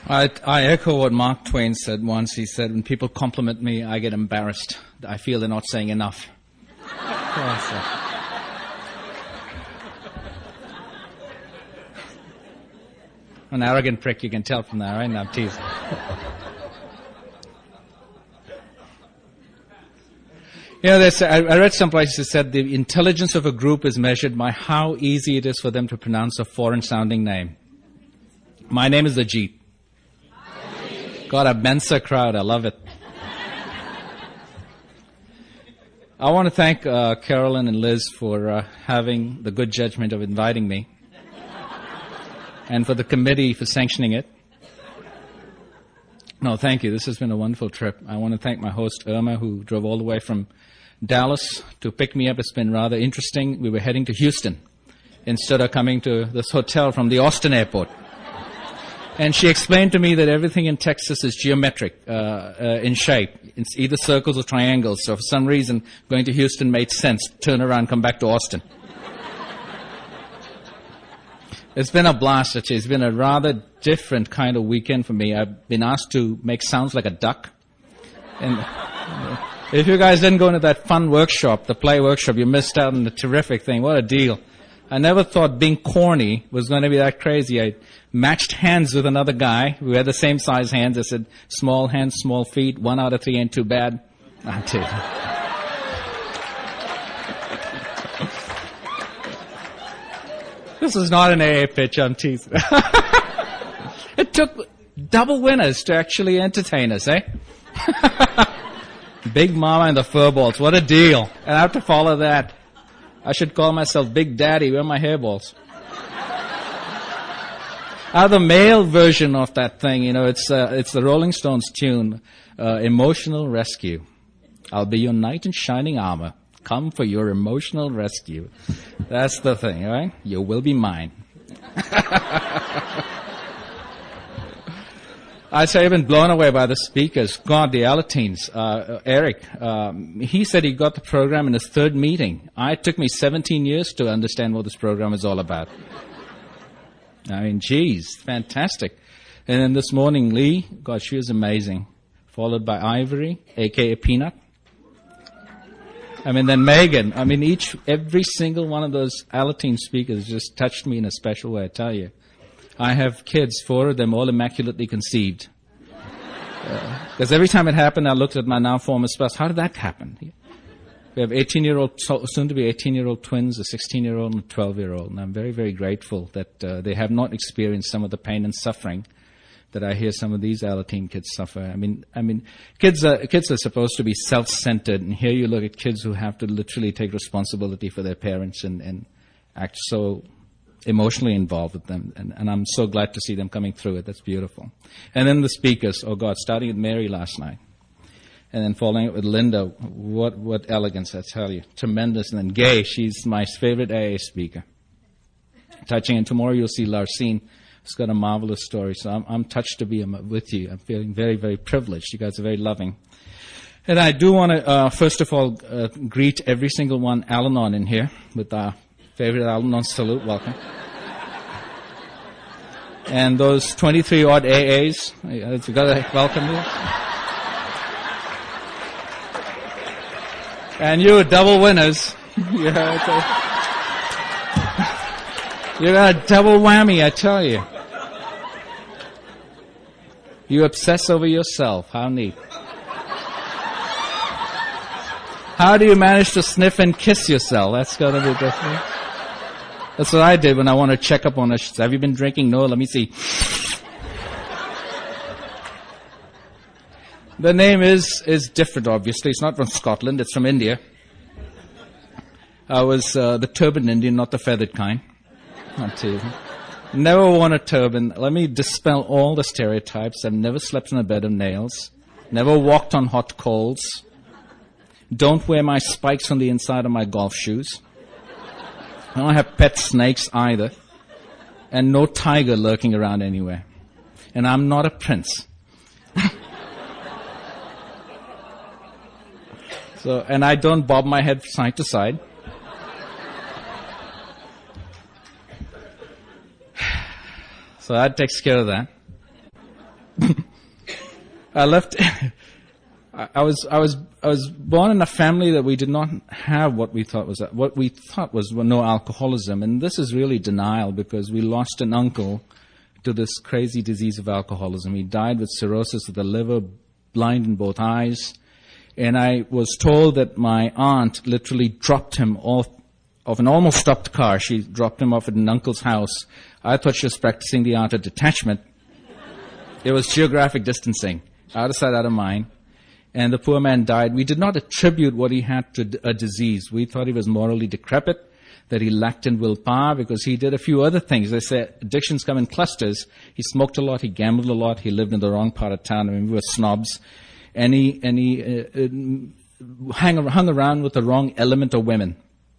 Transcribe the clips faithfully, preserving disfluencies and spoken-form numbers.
I, I echo what Mark Twain said once. He said, when people compliment me, I get embarrassed. I feel they're not saying enough. An arrogant prick, you can tell from that, right? No, I'm teasing. You know, there's, I, I read some places that said the intelligence of a group is measured by how easy it is for them to pronounce a foreign-sounding name. My name is Ajit. Got a Mensa crowd. I love it. I want to thank uh, Carolyn and Liz for uh, having the good judgment of inviting me, and for the committee for sanctioning it. No, thank you. This has been a wonderful trip. I want to thank my host, Irma, who drove all the way from Dallas to pick me up. It's been rather interesting. We were heading to Houston instead of coming to this hotel from the Austin airport. And she explained to me that everything in Texas is geometric uh, uh, in shape. It's either circles or triangles. So for some reason, going to Houston made sense. Turn around, come back to Austin. It's been a blast, actually. It's been a rather different kind of weekend for me. I've been asked to make sounds like a duck. And if you guys didn't go into that fun workshop, the play workshop, you missed out on the terrific thing. What a deal. I never thought being corny was going to be that crazy. I matched hands with another guy. We had the same size hands. I said, small hands, small feet. One out of three ain't too bad. I'm teasing. This is not an A A pitch, I'm teasing. It took double winners to actually entertain us, eh? Big Mama and the Furballs, what a deal. And I have to follow that. I should call myself Big Daddy, where are my hairballs? I have the male version of that thing, you know, it's uh, it's the Rolling Stones tune, uh, Emotional Rescue. I'll be your knight in shining armor. Come for your emotional rescue. That's the thing, all right? You will be mine. I say I've been blown away by the speakers. God, the Alateens. Uh, Eric, um, he said he got the program in his third meeting. I, it took me seventeen years to understand what this program is all about. I mean, geez, fantastic. And then this morning, Lee, God, she was amazing. Followed by Ivory, a k a. Peanut. I mean, then Megan. I mean, each, every single one of those Alateen speakers just touched me in a special way, I tell you. I have kids, four of them, all immaculately conceived. Because uh, every time it happened, I looked at my now former spouse. How did that happen? We have eighteen-year-old, soon-to-be eighteen-year-old twins, a sixteen-year-old and a twelve-year-old. And I'm very, very grateful that uh, they have not experienced some of the pain and suffering that I hear some of these Alateen kids suffer. I mean, I mean, kids are, kids are supposed to be self-centered, and here you look at kids who have to literally take responsibility for their parents and, and act so emotionally involved with them. And, and I'm so glad to see them coming through it. That's beautiful. And then the speakers, oh God, starting with Mary last night, and then following it with Linda. What, what elegance, I tell you. Tremendous. And then Gay, she's my favorite A A speaker. Touching, and tomorrow you'll see Larcene. It's got a marvelous story, so I'm, I'm touched to be with you. I'm feeling very, very privileged. You guys are very loving. And I do want to, uh, first of all, uh, greet every single one Al-Anon in here with our favorite Al-Anon salute. Welcome. And those twenty-three odd A As, you've got to welcome you. And you double winners. Yeah, you got a double whammy, I tell you. You obsess over yourself. How neat. How do you manage to sniff and kiss yourself? That's going to be different. That's what I did when I want to check up on us. Have you been drinking? No, let me see. The name is, is different, obviously. It's not from Scotland. It's from India. I was uh, the turban Indian, not the feathered kind. Not teasing. Never worn a turban. Let me dispel all the stereotypes. I've never slept in a bed of nails. Never walked on hot coals. Don't wear my spikes on the inside of my golf shoes. I don't have pet snakes either. And no tiger lurking around anywhere. And I'm not a prince. So, and I don't bob my head side to side. So that takes care of that. I left. I, I was I was I was born in a family that we did not have what we thought was what we thought was no alcoholism, and this is really denial because we lost an uncle to this crazy disease of alcoholism. He died with cirrhosis of the liver, blind in both eyes, and I was told that my aunt literally dropped him off of an almost stopped car. She dropped him off at an uncle's house. I thought she was practicing the art of detachment. It was geographic distancing, out of sight, out of mind. And the poor man died. We did not attribute what he had to a disease. We thought he was morally decrepit, that he lacked in willpower because he did a few other things. They say addictions come in clusters. He smoked a lot. He gambled a lot. He lived in the wrong part of town. I mean, we were snobs. And he, and he uh, uh, hang, hung around with the wrong element of women.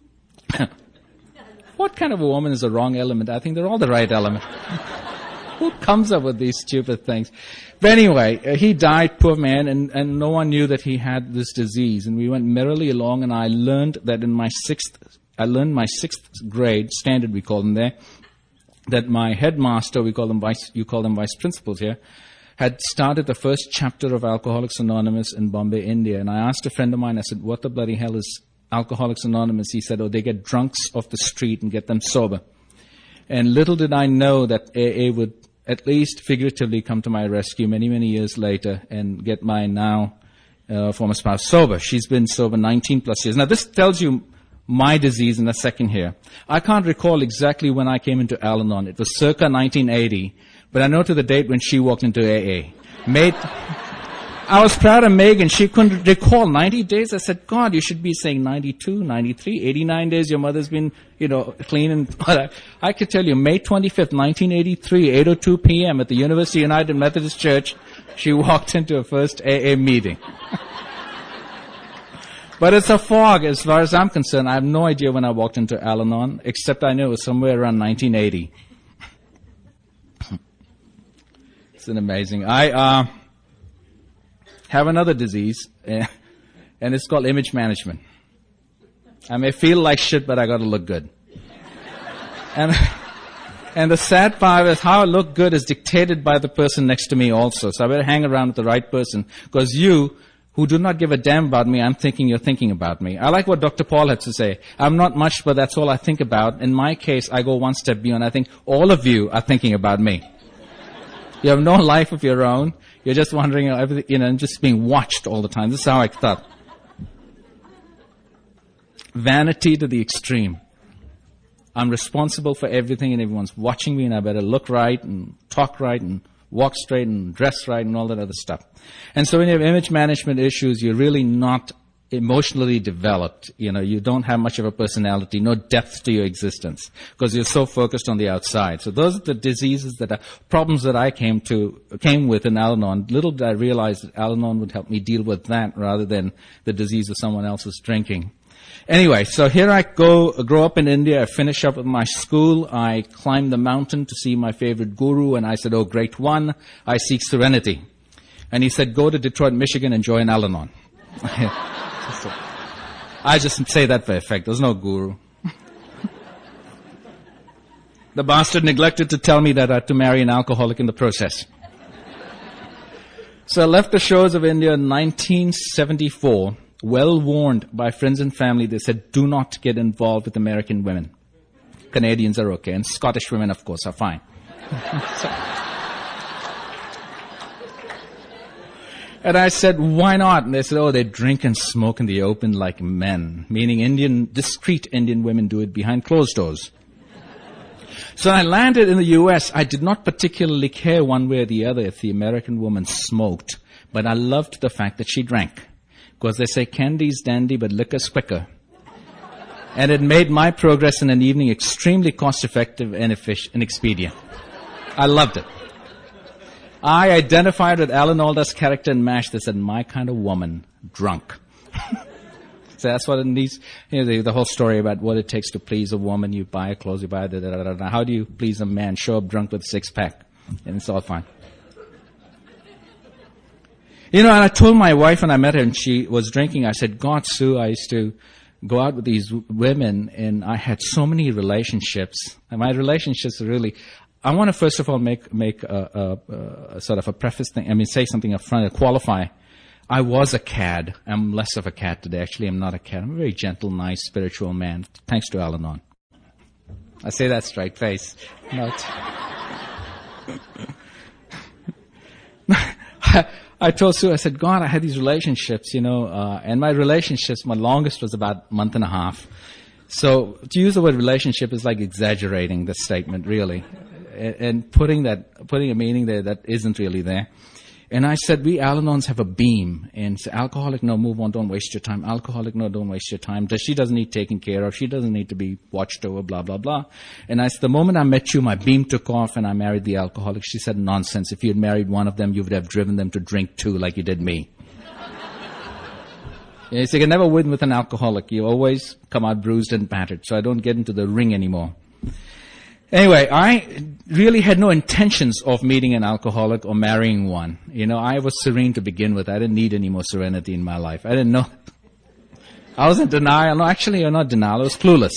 What kind of a woman is the wrong element? I think they're all the right element. Who comes up with these stupid things? But anyway, uh, he died, poor man, and, and no one knew that he had this disease. And we went merrily along, and I learned that in my sixth, I learned my sixth grade standard, we call them there, that my headmaster, we call them vice, you call them vice principals here, had started the first chapter of Alcoholics Anonymous in Bombay, India. And I asked a friend of mine, I said, what the bloody hell is Alcoholics Anonymous? He said, oh, they get drunks off the street and get them sober. And little did I know that A A would at least figuratively come to my rescue many, many years later and get my now uh, former spouse sober. She's been sober nineteen plus years. Now, this tells you my disease in a second here. I can't recall exactly when I came into Al-Anon. It was circa nineteen eighty, but I know to the date when she walked into A A. Made... I was proud of Megan. She couldn't recall ninety days. I said, God, you should be saying ninety-two, ninety-three, eighty-nine days your mother's been, you know, clean. And I could tell you, May twenty-fifth, nineteen eighty-three, eight oh two p.m. at the University United Methodist Church, she walked into her first A A meeting. But it's a fog as far as I'm concerned. I have no idea when I walked into Al-Anon, except I knew it was somewhere around nineteen eighty. It's an amazing. I, uh, have another disease, uh, and it's called image management. I may feel like shit, but I got to look good. And and the sad part is how I look good is dictated by the person next to me also. So I better hang around with the right person, because you, who do not give a damn about me, I'm thinking you're thinking about me. I like what Doctor Paul had to say. I'm not much, but that's all I think about. In my case, I go one step beyond. I think all of you are thinking about me. You have no life of your own. You're just wondering, you know, everything, you know, just being watched all the time. This is how I thought. Vanity to the extreme. I'm responsible for everything, and everyone's watching me, and I better look right and talk right and walk straight and dress right and all that other stuff. And so when you have image management issues, you're really not emotionally developed. You know, you don't have much of a personality, no depth to your existence, because you're so focused on the outside. So those are the diseases that are problems that I came to, came with in Al-Anon. Little did I realize that Al-Anon would help me deal with that rather than the disease of someone else's drinking. Anyway, so here I go, grow up in India, I finish up with my school, I climb the mountain to see my favorite guru, and I said, oh, great one, I seek serenity. And he said, go to Detroit, Michigan and join Al-Anon. I just say that for effect. There's no guru. The bastard neglected to tell me that I had to marry an alcoholic in the process. So I left the shores of India in nineteen seventy-four, well warned by friends and family. They said, do not get involved with American women. Canadians are okay, and Scottish women, of course, are fine. So, and I said, why not? And they said, oh, they drink and smoke in the open like men, meaning Indian, discreet Indian women do it behind closed doors. So I landed in the U S. I did not particularly care one way or the other if the American woman smoked, but I loved the fact that she drank, because they say candy's dandy, but liquor's quicker. And it made my progress in an evening extremely cost-effective and efficient and expedient. I loved it. I identified with Alan Alda's character in MASH that said, my kind of woman, drunk. So that's what it needs. You know, the, the whole story about what it takes to please a woman. You buy her clothes, you buy da, da, da, da. How do you please a man? Show up drunk with a six-pack. And it's all fine. You know, and I told my wife when I met her and she was drinking, I said, God, Sue, I used to go out with these women and I had so many relationships. And my relationships are really... I want to first of all make make a, a, a sort of a preface thing. I mean, say something up front to qualify. I was a cad. I'm less of a cad today. Actually, I'm not a cad. I'm a very gentle, nice, spiritual man, thanks to Al-Anon. I say that straight face. Not. I told Sue, I said, God, I had these relationships, you know, uh, and my relationships, my longest was about a month and a half. So to use the word relationship is like exaggerating the statement, really, and, and putting that, putting a meaning there that isn't really there. And I said, we Al-Anons have a beam. And so, alcoholic, no, move on, don't waste your time. Alcoholic, no, don't waste your time. She doesn't need taken care of. She doesn't need to be watched over, blah, blah, blah. And I said, the moment I met you, my beam took off and I married the alcoholic. She said, nonsense. If you had married one of them, you would have driven them to drink too, like you did me. Yeah, so you can never win with an alcoholic. You always come out bruised and battered. So I don't get into the ring anymore. Anyway, I really had no intentions of meeting an alcoholic or marrying one. You know, I was serene to begin with. I didn't need any more serenity in my life. I didn't know. I was in denial. No, actually, I'm not denial. I was clueless.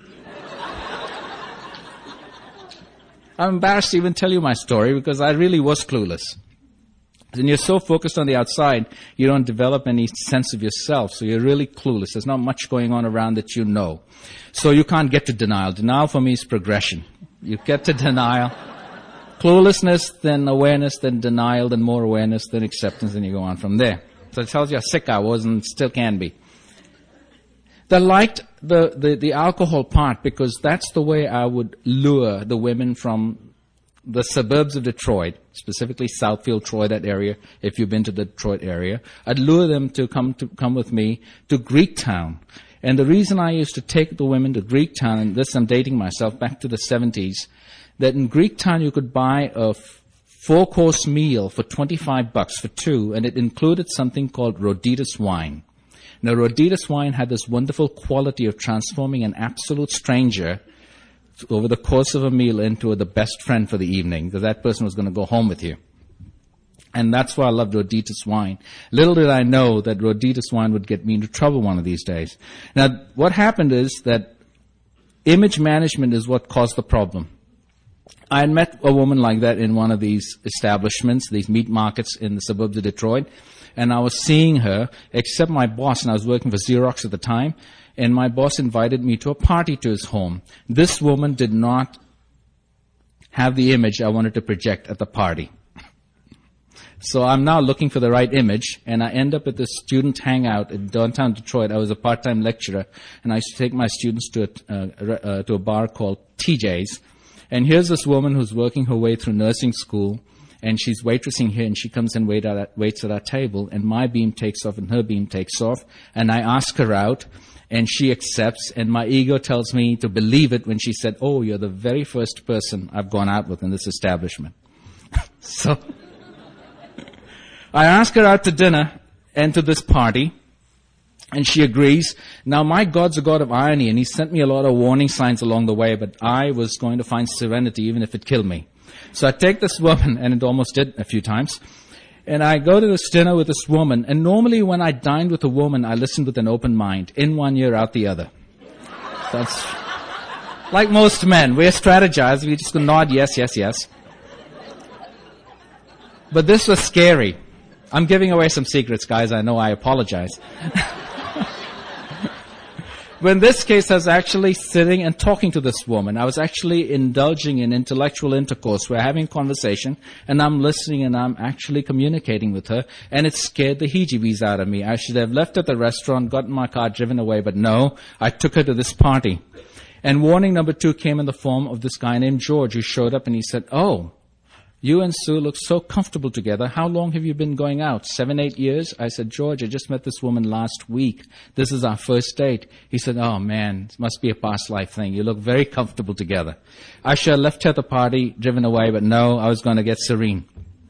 I'm embarrassed to even tell you my story because I really was clueless. And you're so focused on the outside, you don't develop any sense of yourself. So you're really clueless. There's not much going on around that you know. So you can't get to denial. Denial for me is progression. You get to denial. Cluelessness, then awareness, then denial, then more awareness, then acceptance, and you go on from there. So it tells you how sick I was and still can be. They liked the, the, the alcohol part because that's the way I would lure the women from the suburbs of Detroit, specifically Southfield, Troy, that area, if you've been to the Detroit area. I'd lure them to come to come with me to Greektown. And the reason I used to take the women to Greektown, and this I'm dating myself back to the seventies, that in Greektown you could buy a f- four-course meal for twenty-five bucks for two, and it included something called Roditas wine. Now, Roditas wine had this wonderful quality of transforming an absolute stranger over the course of a meal into the best friend for the evening, because that person was going to go home with you. And that's why I loved Roditas wine. Little did I know that Roditas wine would get me into trouble one of these days. Now, what happened is that image management is what caused the problem. I had met a woman like that in one of these establishments, these meat markets in the suburbs of Detroit, and I was seeing her, except my boss, and I was working for Xerox at the time, and my boss invited me to a party to his home. This woman did not have the image I wanted to project at the party. So I'm now looking for the right image, and I end up at this student hangout in downtown Detroit. I was a part-time lecturer, and I used to take my students to a, uh, uh, to a bar called T J's. And here's this woman who's working her way through nursing school, and she's waitressing here, and she comes and wait at, waits at our table, and my beam takes off, and her beam takes off, and I ask her out, and she accepts, and my ego tells me to believe it when she said, oh, you're the very first person I've gone out with in this establishment. So I ask her out to dinner and to this party, and she agrees. Now, my God's a God of irony, and he sent me a lot of warning signs along the way, but I was going to find serenity even if it killed me. So I take this woman, and it almost did a few times, and I go to this dinner with this woman, and normally when I dined with a woman, I listened with an open mind, in one ear, out the other. So that's like most men. We strategize, we just go nod, yes, yes, yes. But this was scary. I'm giving away some secrets, guys. I know. I apologize. But in this case, I was actually sitting and talking to this woman. I was actually indulging in intellectual intercourse. We're having a conversation, and I'm listening, and I'm actually communicating with her, and it scared the heebie-jeebies out of me. I should have left at the restaurant, gotten my car, driven away, but no, I took her to this party. And warning number two came in the form of this guy named George, who showed up, and he said, oh, you and Sue look so comfortable together. How long have you been going out? Seven, eight years? I said, George, I just met this woman last week. This is our first date. He said, oh, man, it must be a past life thing. You look very comfortable together. I should have left her at the party, driven away, but no, I was going to get serene.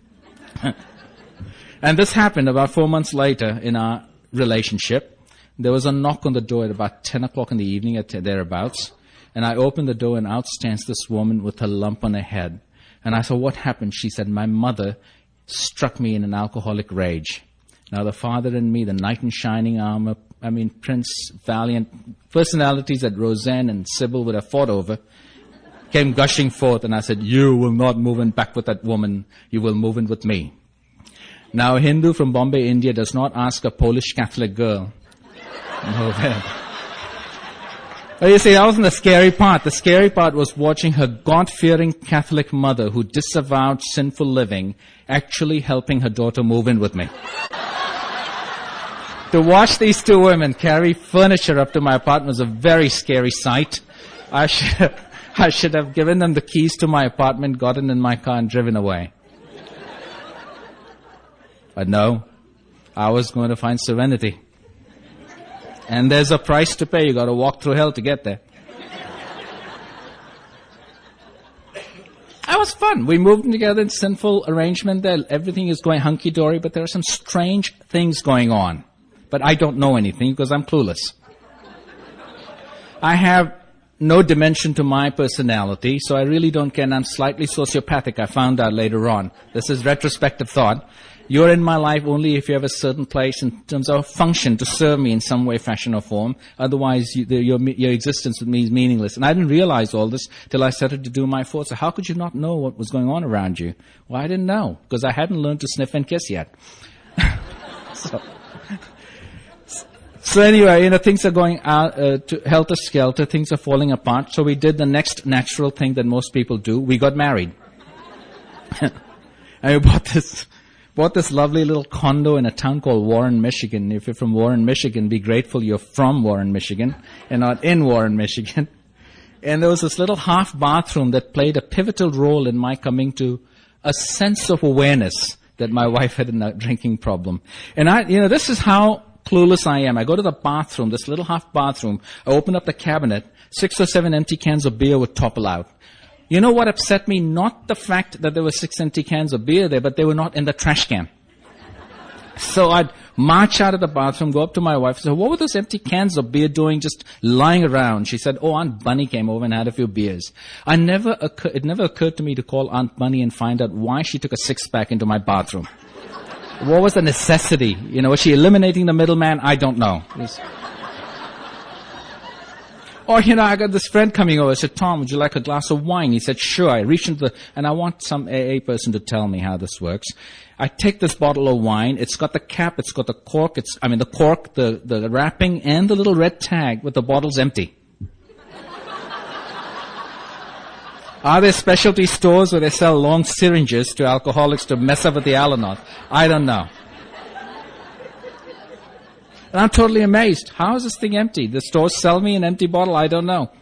And this happened about four months later in our relationship. There was a knock on the door at about ten o'clock in the evening, at thereabouts. And I opened the door, and out stands this woman with a lump on her head. And I said, what happened? She said, my mother struck me in an alcoholic rage. Now, the father in me, the knight in shining armor, I mean, Prince Valiant, personalities that Roseanne and Sybil would have fought over, came gushing forth, and I said, you will not move in back with that woman. You will move in with me. Now, a Hindu from Bombay, India does not ask a Polish Catholic girl. Move in. But you see, that wasn't the scary part. The scary part was watching her God-fearing Catholic mother, who disavowed sinful living, actually helping her daughter move in with me. To watch these two women carry furniture up to my apartment was a very scary sight. I should, I should have given them the keys to my apartment, gotten in my car, and driven away. But no, I was going to find serenity. And there's a price to pay. You got to walk through hell to get there. That was fun. We moved in together in sinful arrangement there. Everything is going hunky-dory, but there are some strange things going on. But I don't know anything because I'm clueless. I have no dimension to my personality, so I really don't care, and I'm slightly sociopathic, I found out later on. This is retrospective thought. You're in my life only if you have a certain place in terms of function to serve me in some way, fashion, or form. Otherwise, you, the, your, your existence with me is meaningless. And I didn't realize all this till I started to do my thoughts. So how could you not know what was going on around you? Well, I didn't know, because I hadn't learned to sniff and kiss yet. so, so anyway, you know, things are going out uh, to helter-skelter. Things are falling apart. So we did the next natural thing that most people do. We got married. And we bought this... Bought this lovely little condo in a town called Warren, Michigan. If you're from Warren, Michigan, be grateful you're from Warren, Michigan, and not in Warren, Michigan. And there was this little half bathroom that played a pivotal role in my coming to a sense of awareness that my wife had a drinking problem. And I, you know, this is how clueless I am. I go to the bathroom, this little half bathroom. I open up the cabinet. Six or seven empty cans of beer would topple out. You know what upset me? Not the fact that there were six empty cans of beer there, but they were not in the trash can. So I'd march out of the bathroom, go up to my wife and say, what were those empty cans of beer doing just lying around? She said, oh, Aunt Bunny came over and had a few beers. I never occur- it never occurred to me to call Aunt Bunny and find out why she took a six-pack into my bathroom. What was the necessity? You know, was she eliminating the middleman? I don't know. It was Or, you know, I got this friend coming over. I said, Tom, would you like a glass of wine? He said, sure. I reached into the, and I want some A A person to tell me how this works. I take this bottle of wine. It's got the cap, it's got the cork, it's, I mean, the cork, the, the wrapping, and the little red tag with the bottle's empty. Are there specialty stores where they sell long syringes to alcoholics to mess up with the Al-Anon? I don't know. And I'm totally amazed. How is this thing empty? The stores sell me an empty bottle? I don't know.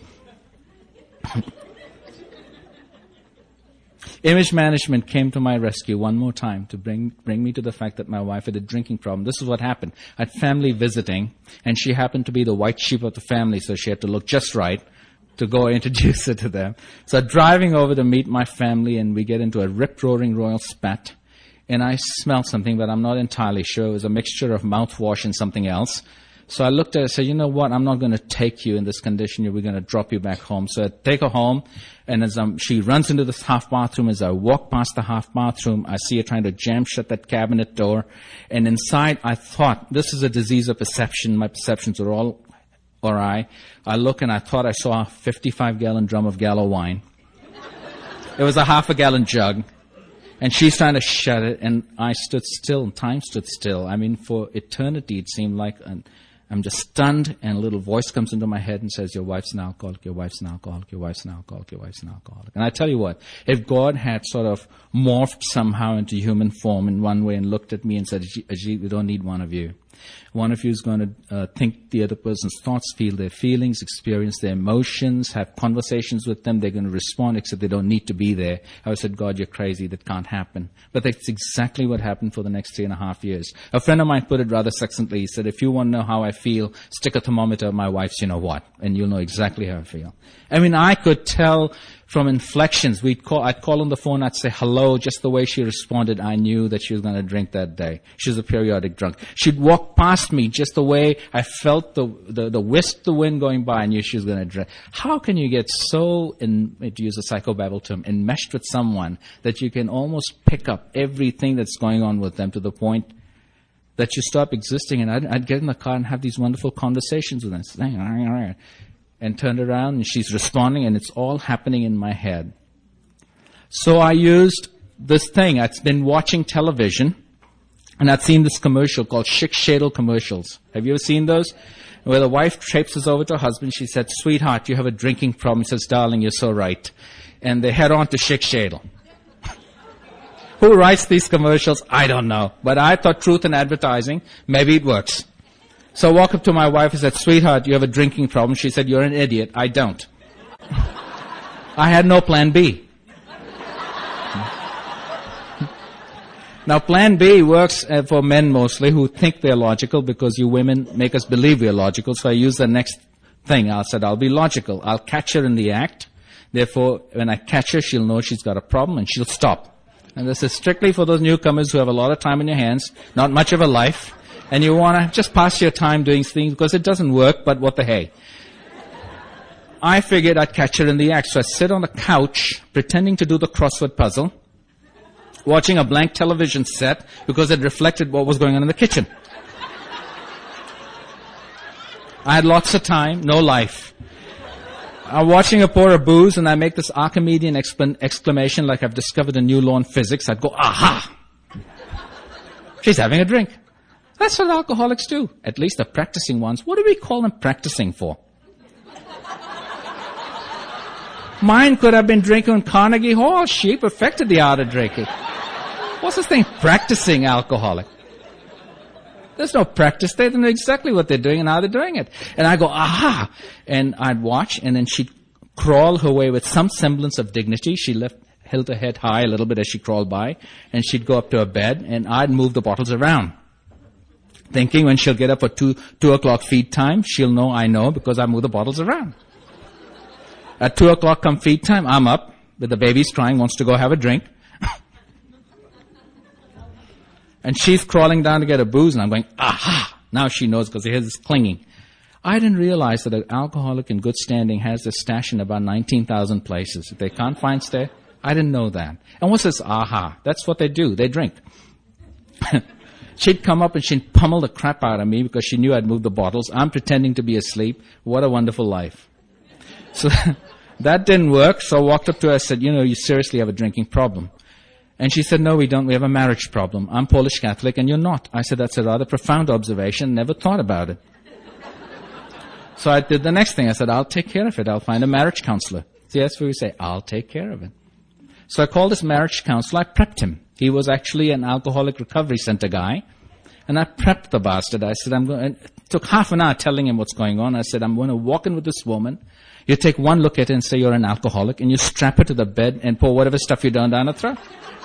Image management came to my rescue one more time to bring bring me to the fact that my wife had a drinking problem. This is what happened. I had family visiting, and she happened to be the white sheep of the family, so she had to look just right to go introduce her to them. So driving over to meet my family, and we get into a rip-roaring royal spat. And I smelled something, but I'm not entirely sure. It was a mixture of mouthwash and something else. So I looked at her and said, you know what, I'm not going to take you in this condition. We're going to drop you back home. So I take her home, and as um, she runs into this half bathroom, as I walk past the half bathroom, I see her trying to jam shut that cabinet door. And inside, I thought, this is a disease of perception. My perceptions are all awry. I look, and I thought I saw a fifty-five gallon drum of Gallo wine. It was a half a gallon jug. And she's trying to shut it, and I stood still, and time stood still. I mean, for eternity, it seemed like an, I'm just stunned, and a little voice comes into my head and says, your wife's an alcoholic, your wife's an alcoholic, your wife's an alcoholic, your wife's an alcoholic. And I tell you what, if God had sort of morphed somehow into human form in one way and looked at me and said, Ajit, we don't need one of you. One of you is going to uh, think the other person's thoughts, feel their feelings, experience their emotions, have conversations with them. They're going to respond, except they don't need to be there. I said, God, you're crazy. That can't happen. But that's exactly what happened for the next three and a half years. A friend of mine put it rather succinctly. He said, if you want to know how I feel, stick a thermometer at my wife's, you know what, and you'll know exactly how I feel. I mean, I could tell from inflections. We'd call, I'd call on the phone, I'd say hello, just the way she responded, I knew that she was going to drink that day. She was a periodic drunk. She'd walk past me just the way I felt the, the, the whisk the wind going by, I knew she was going to drink. How can you get so, in, to use a psychobabble term, enmeshed with someone that you can almost pick up everything that's going on with them to the point that you stop existing? And I'd, I'd get in the car and have these wonderful conversations with them. and turned around, and she's responding, and it's all happening in my head. So I used this thing. I'd been watching television, and I'd seen this commercial called Schick Shadel commercials. Have you ever seen those? Where the wife traipses over to her husband. She said, "Sweetheart, you have a drinking problem." He says, "Darling, you're so right." And they head on to Schick Shadel. Who writes these commercials? I don't know. But I thought truth in advertising, maybe it works. So I walked up to my wife and said, "Sweetheart, you have a drinking problem." She said, "You're an idiot." I don't. I had no plan B. Now, plan B works uh, for men mostly who think they're logical, because you women make us believe we're logical. So I use the next thing. I said, I'll be logical. I'll catch her in the act. Therefore, when I catch her, she'll know she's got a problem and she'll stop. And this is strictly for those newcomers who have a lot of time in your hands, not much of a life, and you want to just pass your time doing things because it doesn't work, but what the hey. I figured I'd catch her in the act. So I sit on the couch pretending to do the crossword puzzle, watching a blank television set because it reflected what was going on in the kitchen. I had lots of time, no life. I'm watching her pour a booze, and I make this Archimedean exclam- exclamation like I've discovered a new law in physics. I'd go, aha! She's having a drink. That's what alcoholics do. At least the practicing ones. What do we call them practicing for? Mine could have been drinking in Carnegie Hall. She perfected the art of drinking. What's this thing? Practicing alcoholic. There's no practice. They know exactly what they're doing and how they're doing it. And I go, aha! And I'd watch, and then she'd crawl her way with some semblance of dignity. She left, held her head high a little bit as she crawled by, and she'd go up to her bed, and I'd move the bottles around, thinking when she'll get up for two, two o'clock feed time, she'll know I know because I move the bottles around. At two o'clock come feed time, I'm up, with the baby's crying, wants to go have a drink. And she's crawling down to get a booze, and I'm going, aha! Now she knows because he hears this clinging. I didn't realize that an alcoholic in good standing has their stash in about nineteen thousand places. If they can't find stay, I didn't know that. And what's this aha? That's what they do. They drink. She'd come up and she'd pummel the crap out of me because she knew I'd moved the bottles. I'm pretending to be asleep. What a wonderful life. So that didn't work, so I walked up to her and said, you know, you seriously have a drinking problem. And she said, no, we don't. We have a marriage problem. I'm Polish Catholic and you're not. I said, that's a rather profound observation. Never thought about it. So I did the next thing. I said, I'll take care of it. I'll find a marriage counselor. See, that's what we say. I'll take care of it. So I called this marriage counselor. I prepped him. He was actually an alcoholic recovery center guy. And I prepped the bastard. I said, I'm going, it took half an hour telling him what's going on. I said, I'm going to walk in with this woman. You take one look at her and say you're an alcoholic, and you strap her to the bed and pour whatever stuff you done down her throat.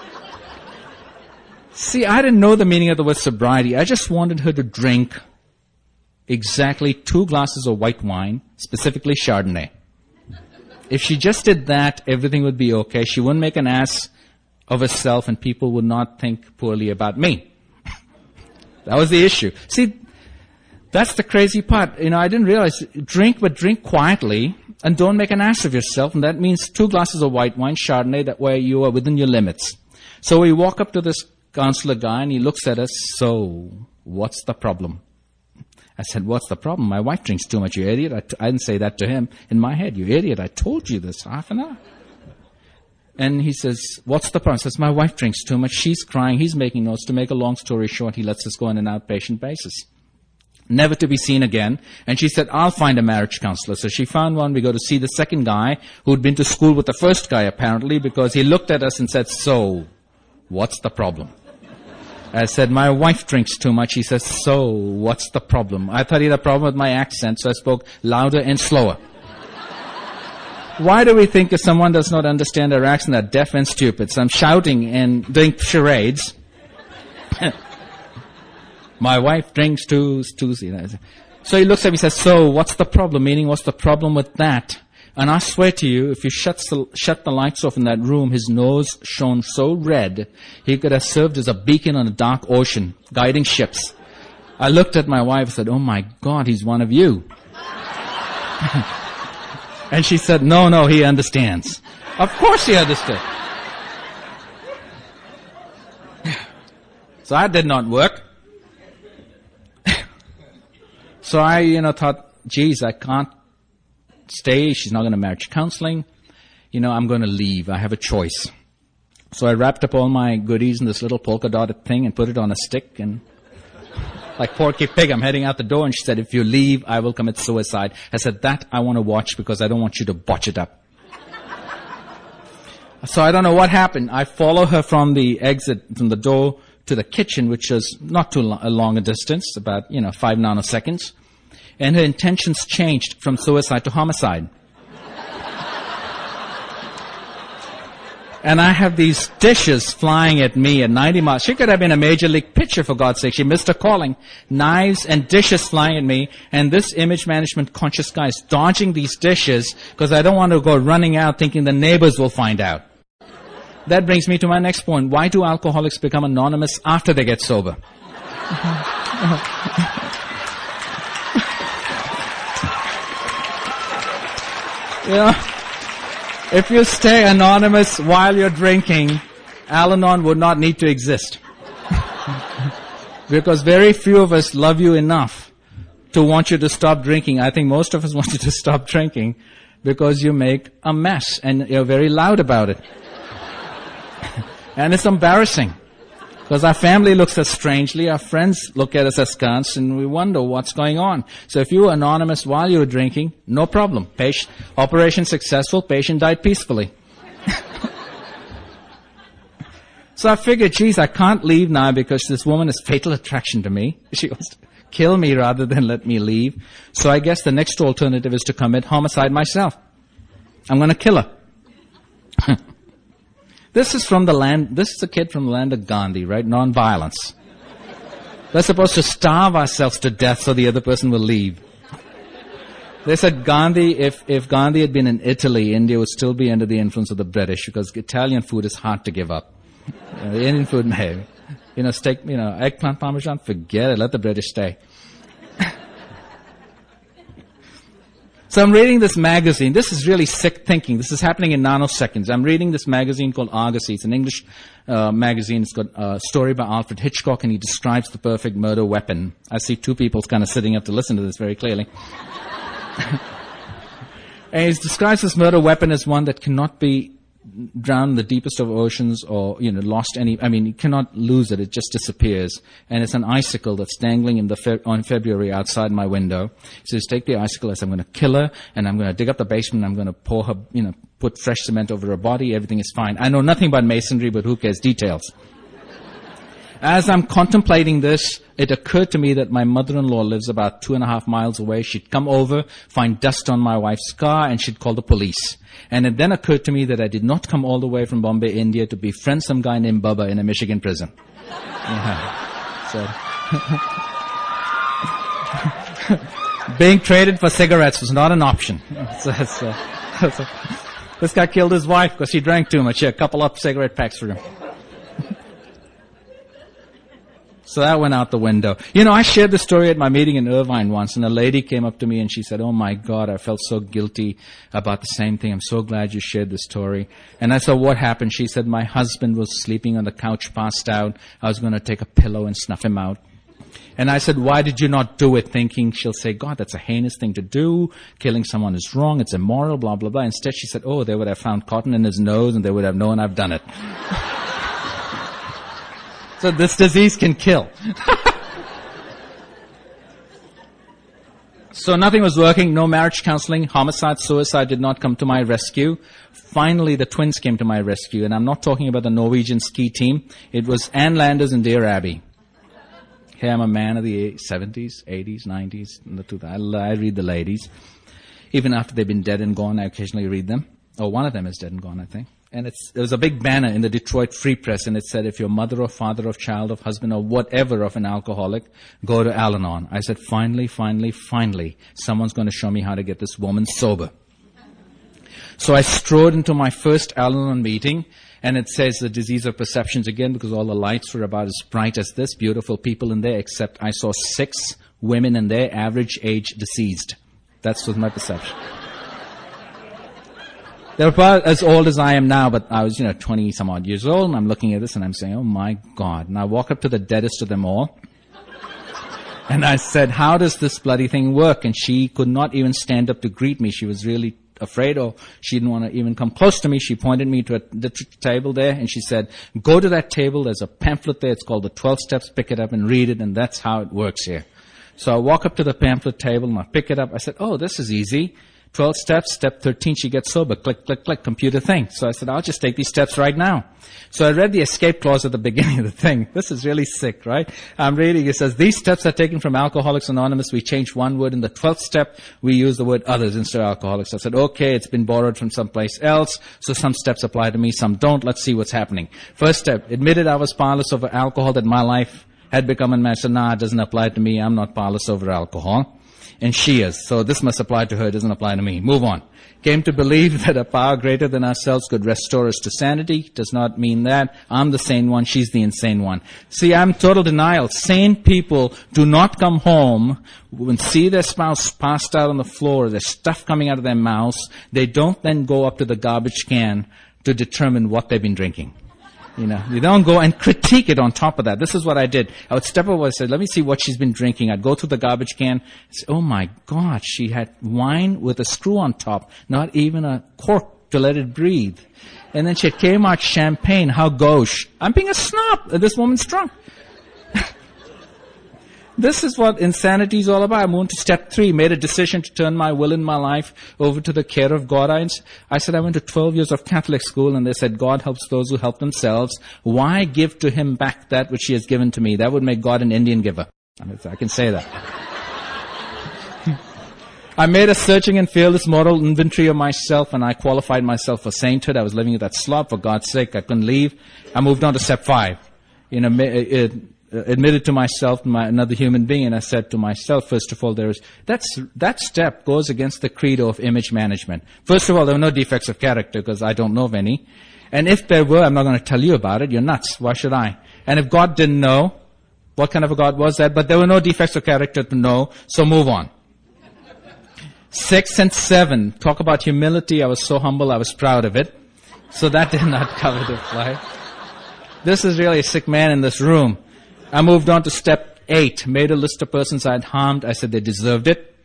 See, I didn't know the meaning of the word sobriety. I just wanted her to drink exactly two glasses of white wine, specifically Chardonnay. If she just did that, everything would be okay. She wouldn't make an ass of herself, and people would not think poorly about me. That was the issue. See, that's the crazy part. You know, I didn't realize, drink, but drink quietly, and don't make an ass of yourself. And that means two glasses of white wine, Chardonnay, that way you are within your limits. So we walk up to this counselor guy, and he looks at us, so, what's the problem? I said, what's the problem? My wife drinks too much, you idiot. I, t- I didn't say that to him. In my head, you idiot, I told you this half an hour. And he says, what's the problem? I says, my wife drinks too much. She's crying. He's making notes. To make a long story short, he lets us go on an outpatient basis. Never to be seen again. And she said, I'll find a marriage counselor. So she found one. We go to see the second guy who'd been to school with the first guy, apparently, because he looked at us and said, so, what's the problem? I said, my wife drinks too much. He says, so, what's the problem? I thought he had a problem with my accent, so I spoke louder and slower. Why do we think if someone does not understand our accent, they're deaf and stupid? So I'm shouting and doing charades. My wife drinks too, too. So he looks at me and says, so, what's the problem? Meaning, what's the problem with that? And I swear to you, if you shut the, shut the lights off in that room, his nose shone so red, he could have served as a beacon on a dark ocean, guiding ships. I looked at my wife and said, oh my God, he's one of you. And she said, no, no, he understands. Of course he understood. So that did not work. So I, you know, thought, geez, I can't stay. She's not going to marriage counseling. You know, I'm going to leave. I have a choice. So I wrapped up all my goodies in this little polka dotted thing and put it on a stick, and like Porky Pig, I'm heading out the door, and she said, if you leave, I will commit suicide. I said, that I want to watch because I don't want you to botch it up. So I don't know what happened. I follow her from the exit, from the door to the kitchen, which is not too lo- a long a distance, about, you know, five nanoseconds. And her intentions changed from suicide to homicide. And I have these dishes flying at me at ninety miles. She could have been a major league pitcher, for God's sake. She missed her calling. Knives and dishes flying at me. And this image management conscious guy is dodging these dishes because I don't want to go running out thinking the neighbors will find out. That brings me to my next point. Why do alcoholics become anonymous after they get sober? You know, if you stay anonymous while you're drinking, Al-Anon would not need to exist. Because very few of us love you enough to want you to stop drinking. I think most of us want you to stop drinking because you make a mess and you're very loud about it. And it's embarrassing. Because our family looks at us strangely, our friends look at us askance, and we wonder what's going on. So if you were anonymous while you were drinking, no problem. Patient, operation successful, patient died peacefully. So I figured, geez, I can't leave now because this woman is fatal attraction to me. She wants to kill me rather than let me leave. So I guess the next alternative is to commit homicide myself. I'm going to kill her. This is from the land, this is a kid from the land of Gandhi, right? Non-violence. We're supposed to starve ourselves to death so the other person will leave. They said Gandhi, if, if Gandhi had been in Italy, India would still be under the influence of the British because Italian food is hard to give up. You know, the Indian food, may, you know, steak, you know, eggplant parmesan, forget it, let the British stay. So I'm reading this magazine. This is really sick thinking. This is happening in nanoseconds. I'm reading this magazine called Argosy. It's an English uh, magazine. It's got a story by Alfred Hitchcock, and he describes the perfect murder weapon. I see two people kind of sitting up to listen to this very clearly. And he describes this murder weapon as one that cannot be drowned in the deepest of oceans or, you know, lost any, I mean, you cannot lose it. It just disappears. And it's an icicle that's dangling in the fe- on February outside my window. He says, take the icicle, as I'm going to kill her, and I'm going to dig up the basement, and I'm going to pour her, you know, put fresh cement over her body. Everything is fine. I know nothing about masonry, but who cares? Details. As I'm contemplating this, it occurred to me that my mother-in-law lives about two and a half miles away. She'd come over, find dust on my wife's car, and she'd call the police. And it then occurred to me that I did not come all the way from Bombay, India to befriend some guy named Bubba in a Michigan prison. Yeah. So, being traded for cigarettes was not an option. So, so, so, this guy killed his wife because he drank too much. Here, a couple of cigarette packs for him. So that went out the window. You know, I shared the story at my meeting in Irvine once, and a lady came up to me and she said, oh my God, I felt so guilty about the same thing. I'm so glad you shared the story. And I said, what happened? She said, my husband was sleeping on the couch, passed out. I was going to take a pillow and snuff him out. And I said, why did you not do it? Thinking she'll say, God, that's a heinous thing to do. Killing someone is wrong. It's immoral, blah, blah, blah. Instead, she said, oh, they would have found cotton in his nose and they would have known I've done it. So this disease can kill. So nothing was working, no marriage counseling, homicide, suicide did not come to my rescue. Finally, the twins came to my rescue, and I'm not talking about the Norwegian ski team. It was Ann Landers and Dear Abby. Hey, I'm a man of the seventies, eighties, nineties. I read the ladies. Even after they've been dead and gone, I occasionally read them. Oh, one of them is dead and gone, I think. And it's, there was a big banner in the Detroit Free Press, and it said, if you're mother or father of child of husband or whatever of an alcoholic, go to Al-Anon. I said, finally, finally, finally, someone's going to show me how to get this woman sober. So I strode into my first Al-Anon meeting, and it says the disease of perceptions again, because all the lights were about as bright as this, beautiful people in there, except I saw six women in there, average age deceased. That's was my perception. They were about as old as I am now, but I was, you know, twenty some odd years old, and I'm looking at this and I'm saying, oh my God. And I walk up to the deadest of them all. And I said, how does this bloody thing work? And she could not even stand up to greet me. She was really afraid, or she didn't want to even come close to me. She pointed me to a, the t- table there, and she said, go to that table. There's a pamphlet there. It's called the twelve steps. Pick it up and read it, and that's how it works here. So I walk up to the pamphlet table, and I pick it up. I said, oh, this is easy. twelve steps. Step thirteen, she gets sober. Click, click, click, computer thing. So I said, I'll just take these steps right now. So I read the escape clause at the beginning of the thing. This is really sick, right? I'm reading. It says, these steps are taken from Alcoholics Anonymous. We changed one word. In the twelfth step, we use the word others instead of alcoholics. I said, okay, it's been borrowed from someplace else. So some steps apply to me, some don't. Let's see what's happening. First step, admitted I was powerless over alcohol, that my life had become unmatched. So, nah, it doesn't apply to me. I'm not powerless over alcohol. And she is. So this must apply to her. It doesn't apply to me. Move on. Came to believe that a power greater than ourselves could restore us to sanity. Does not mean that. I'm the sane one. She's the insane one. See, I'm total denial. Sane people do not come home and see their spouse passed out on the floor. There's stuff coming out of their mouths. They don't then go up to the garbage can to determine what they've been drinking. You know, you don't go and critique it on top of that. This is what I did. I would step over and say, let me see what she's been drinking. I'd go to the garbage can and say, oh my God, she had wine with a screw on top, not even a cork to let it breathe. And then she came out champagne. How gauche. I'm being a snob. This woman's drunk. This is what insanity is all about. I moved to step three, made a decision to turn my will in my life over to the care of God. I, I said I went to twelve years of Catholic school, and they said God helps those who help themselves. Why give to him back that which he has given to me? That would make God an Indian giver. I can say that. I made a searching and fearless moral inventory of myself, and I qualified myself for sainthood. I was living with that slob. For God's sake, I couldn't leave. I moved on to step five. You know, it, admitted to myself, to my, another human being, and I said to myself, first of all, there is, that's, that step goes against the credo of image management. First of all, there were no defects of character, because I don't know of any. And if there were, I'm not going to tell you about it. You're nuts. Why should I? And if God didn't know, what kind of a God was that? But there were no defects of character to know, so move on. Six and seven, talk about humility. I was so humble, I was proud of it. So that did not cover the fly. This is really a sick man in this room. I moved on to step eight, made a list of persons I had harmed. I said they deserved it.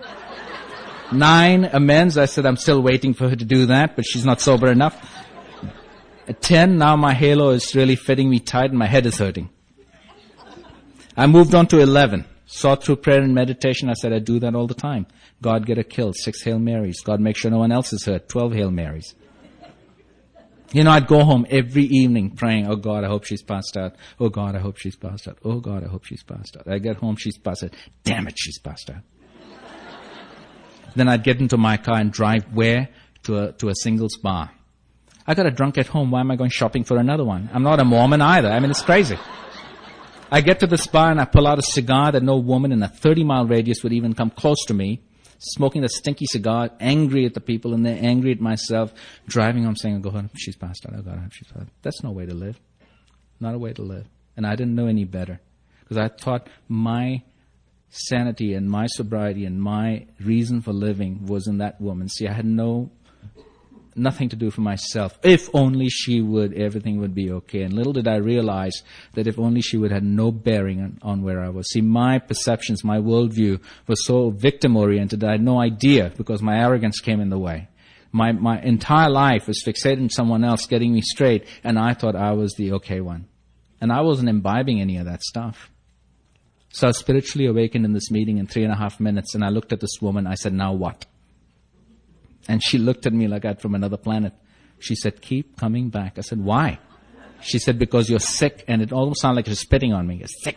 Nine, amends. I said I'm still waiting for her to do that, but she's not sober enough. At ten, now my halo is really fitting me tight and my head is hurting. I moved on to eleven. Saw through prayer and meditation. I said I do that all the time. God, get her killed. Six Hail Marys. God, make sure no one else is hurt. Twelve Hail Marys. You know, I'd go home every evening praying, oh God, I hope she's passed out. Oh God, I hope she's passed out. Oh God, I hope she's passed out. I get home, she's passed out. Damn it, she's passed out. Then I'd get into my car and drive where? To a, to a singles bar. I got a drunk at home. Why am I going shopping for another one? I'm not a Mormon either. I mean, it's crazy. I get to this bar and I pull out a cigar that no woman in a thirty mile radius would even come close to me. Smoking the stinky cigar, angry at the people, and then angry at myself, driving home saying, oh God, she's passed out, oh God, she's passed out. That's no way to live. Not a way to live. And I didn't know any better. Because I thought my sanity and my sobriety and my reason for living was in that woman. See, I had no, nothing to do for myself. If only she would, everything would be okay. And little did I realize that if only she would have no bearing on, on where I was. See, my perceptions, my worldview was so victim-oriented that I had no idea because my arrogance came in the way. My, my entire life was fixated on someone else getting me straight, and I thought I was the okay one. And I wasn't imbibing any of that stuff. So I was spiritually awakened in this meeting in three and a half minutes, and I looked at this woman. I said, now what? And she looked at me like I'm from another planet. She said, keep coming back. I said, why? She said, because you're sick. And it almost sounded like she was spitting on me. You're sick.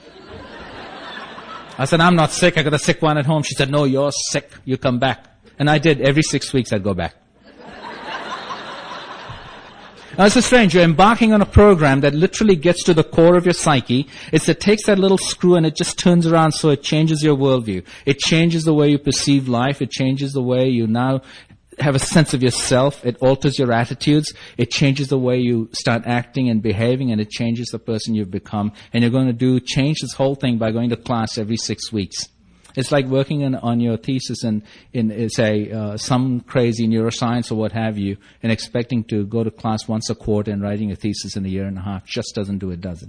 I said, I'm not sick. I got a sick one at home. She said, no, you're sick. You come back. And I did. Every six weeks I'd go back. Now, this is strange. You're embarking on a program that literally gets to the core of your psyche. It's, it takes that little screw and it just turns around so it changes your worldview. It changes the way you perceive life. It changes the way you now have a sense of yourself. It alters your attitudes. It changes the way you start acting and behaving, and it changes the person you've become. And you're going to do change this whole thing by going to class every six weeks. It's like working in, on your thesis in, in say, uh, some crazy neuroscience or what have you, and expecting to go to class once a quarter and writing a thesis in a year and a half. Just doesn't do it, does it?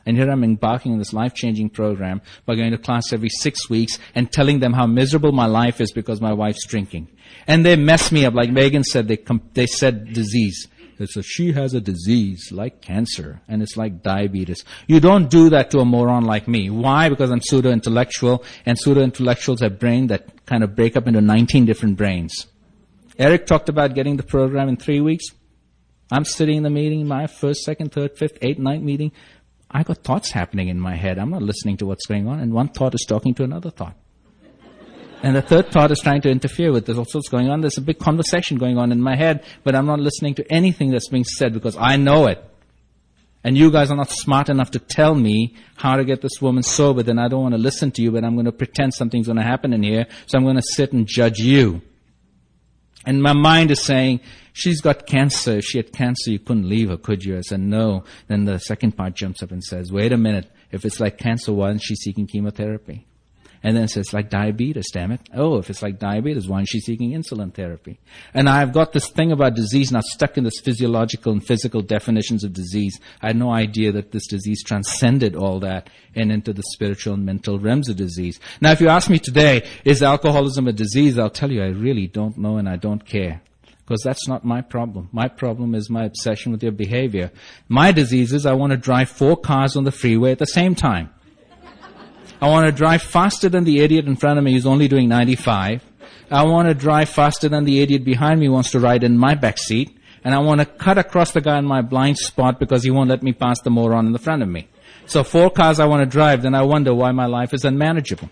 And here I'm embarking on this life-changing program by going to class every six weeks and telling them how miserable my life is because my wife's drinking. And they mess me up. Like Megan said, they, com- they said disease. So she has a disease like cancer, and it's like diabetes. You don't do that to a moron like me. Why? Because I'm pseudo-intellectual, and pseudo-intellectuals have brains that kind of break up into nineteen different brains. Eric talked about getting the program in three weeks. I'm sitting in the meeting, my first, second, third, fifth, eighth, ninth meeting. I got thoughts happening in my head. I'm not listening to what's going on, and one thought is talking to another thought. And the third thought is trying to interfere with this. Also what's going on. There's a big conversation going on in my head, but I'm not listening to anything that's being said because I know it. And you guys are not smart enough to tell me how to get this woman sober. Then I don't want to listen to you, but I'm going to pretend something's going to happen in here. So I'm going to sit and judge you. And my mind is saying, she's got cancer. If she had cancer, you couldn't leave her, could you? I said, no. Then the second part jumps up and says, wait a minute. If it's like cancer, why isn't she seeking chemotherapy? And then it says, it's like diabetes, damn it. Oh, if it's like diabetes, why isn't she seeking insulin therapy? And I've got this thing about disease now stuck in this physiological and physical definitions of disease. I had no idea that this disease transcended all that and into the spiritual and mental realms of disease. Now, if you ask me today, is alcoholism a disease? I'll tell you, I really don't know and I don't care. Because that's not my problem. My problem is my obsession with your behavior. My disease is I want to drive four cars on the freeway at the same time. I want to drive faster than the idiot in front of me who's only doing ninety-five. I want to drive faster than the idiot behind me who wants to ride in my back seat. And I want to cut across the guy in my blind spot because he won't let me pass the moron in the front of me. So four cars I want to drive, then I wonder why my life is unmanageable.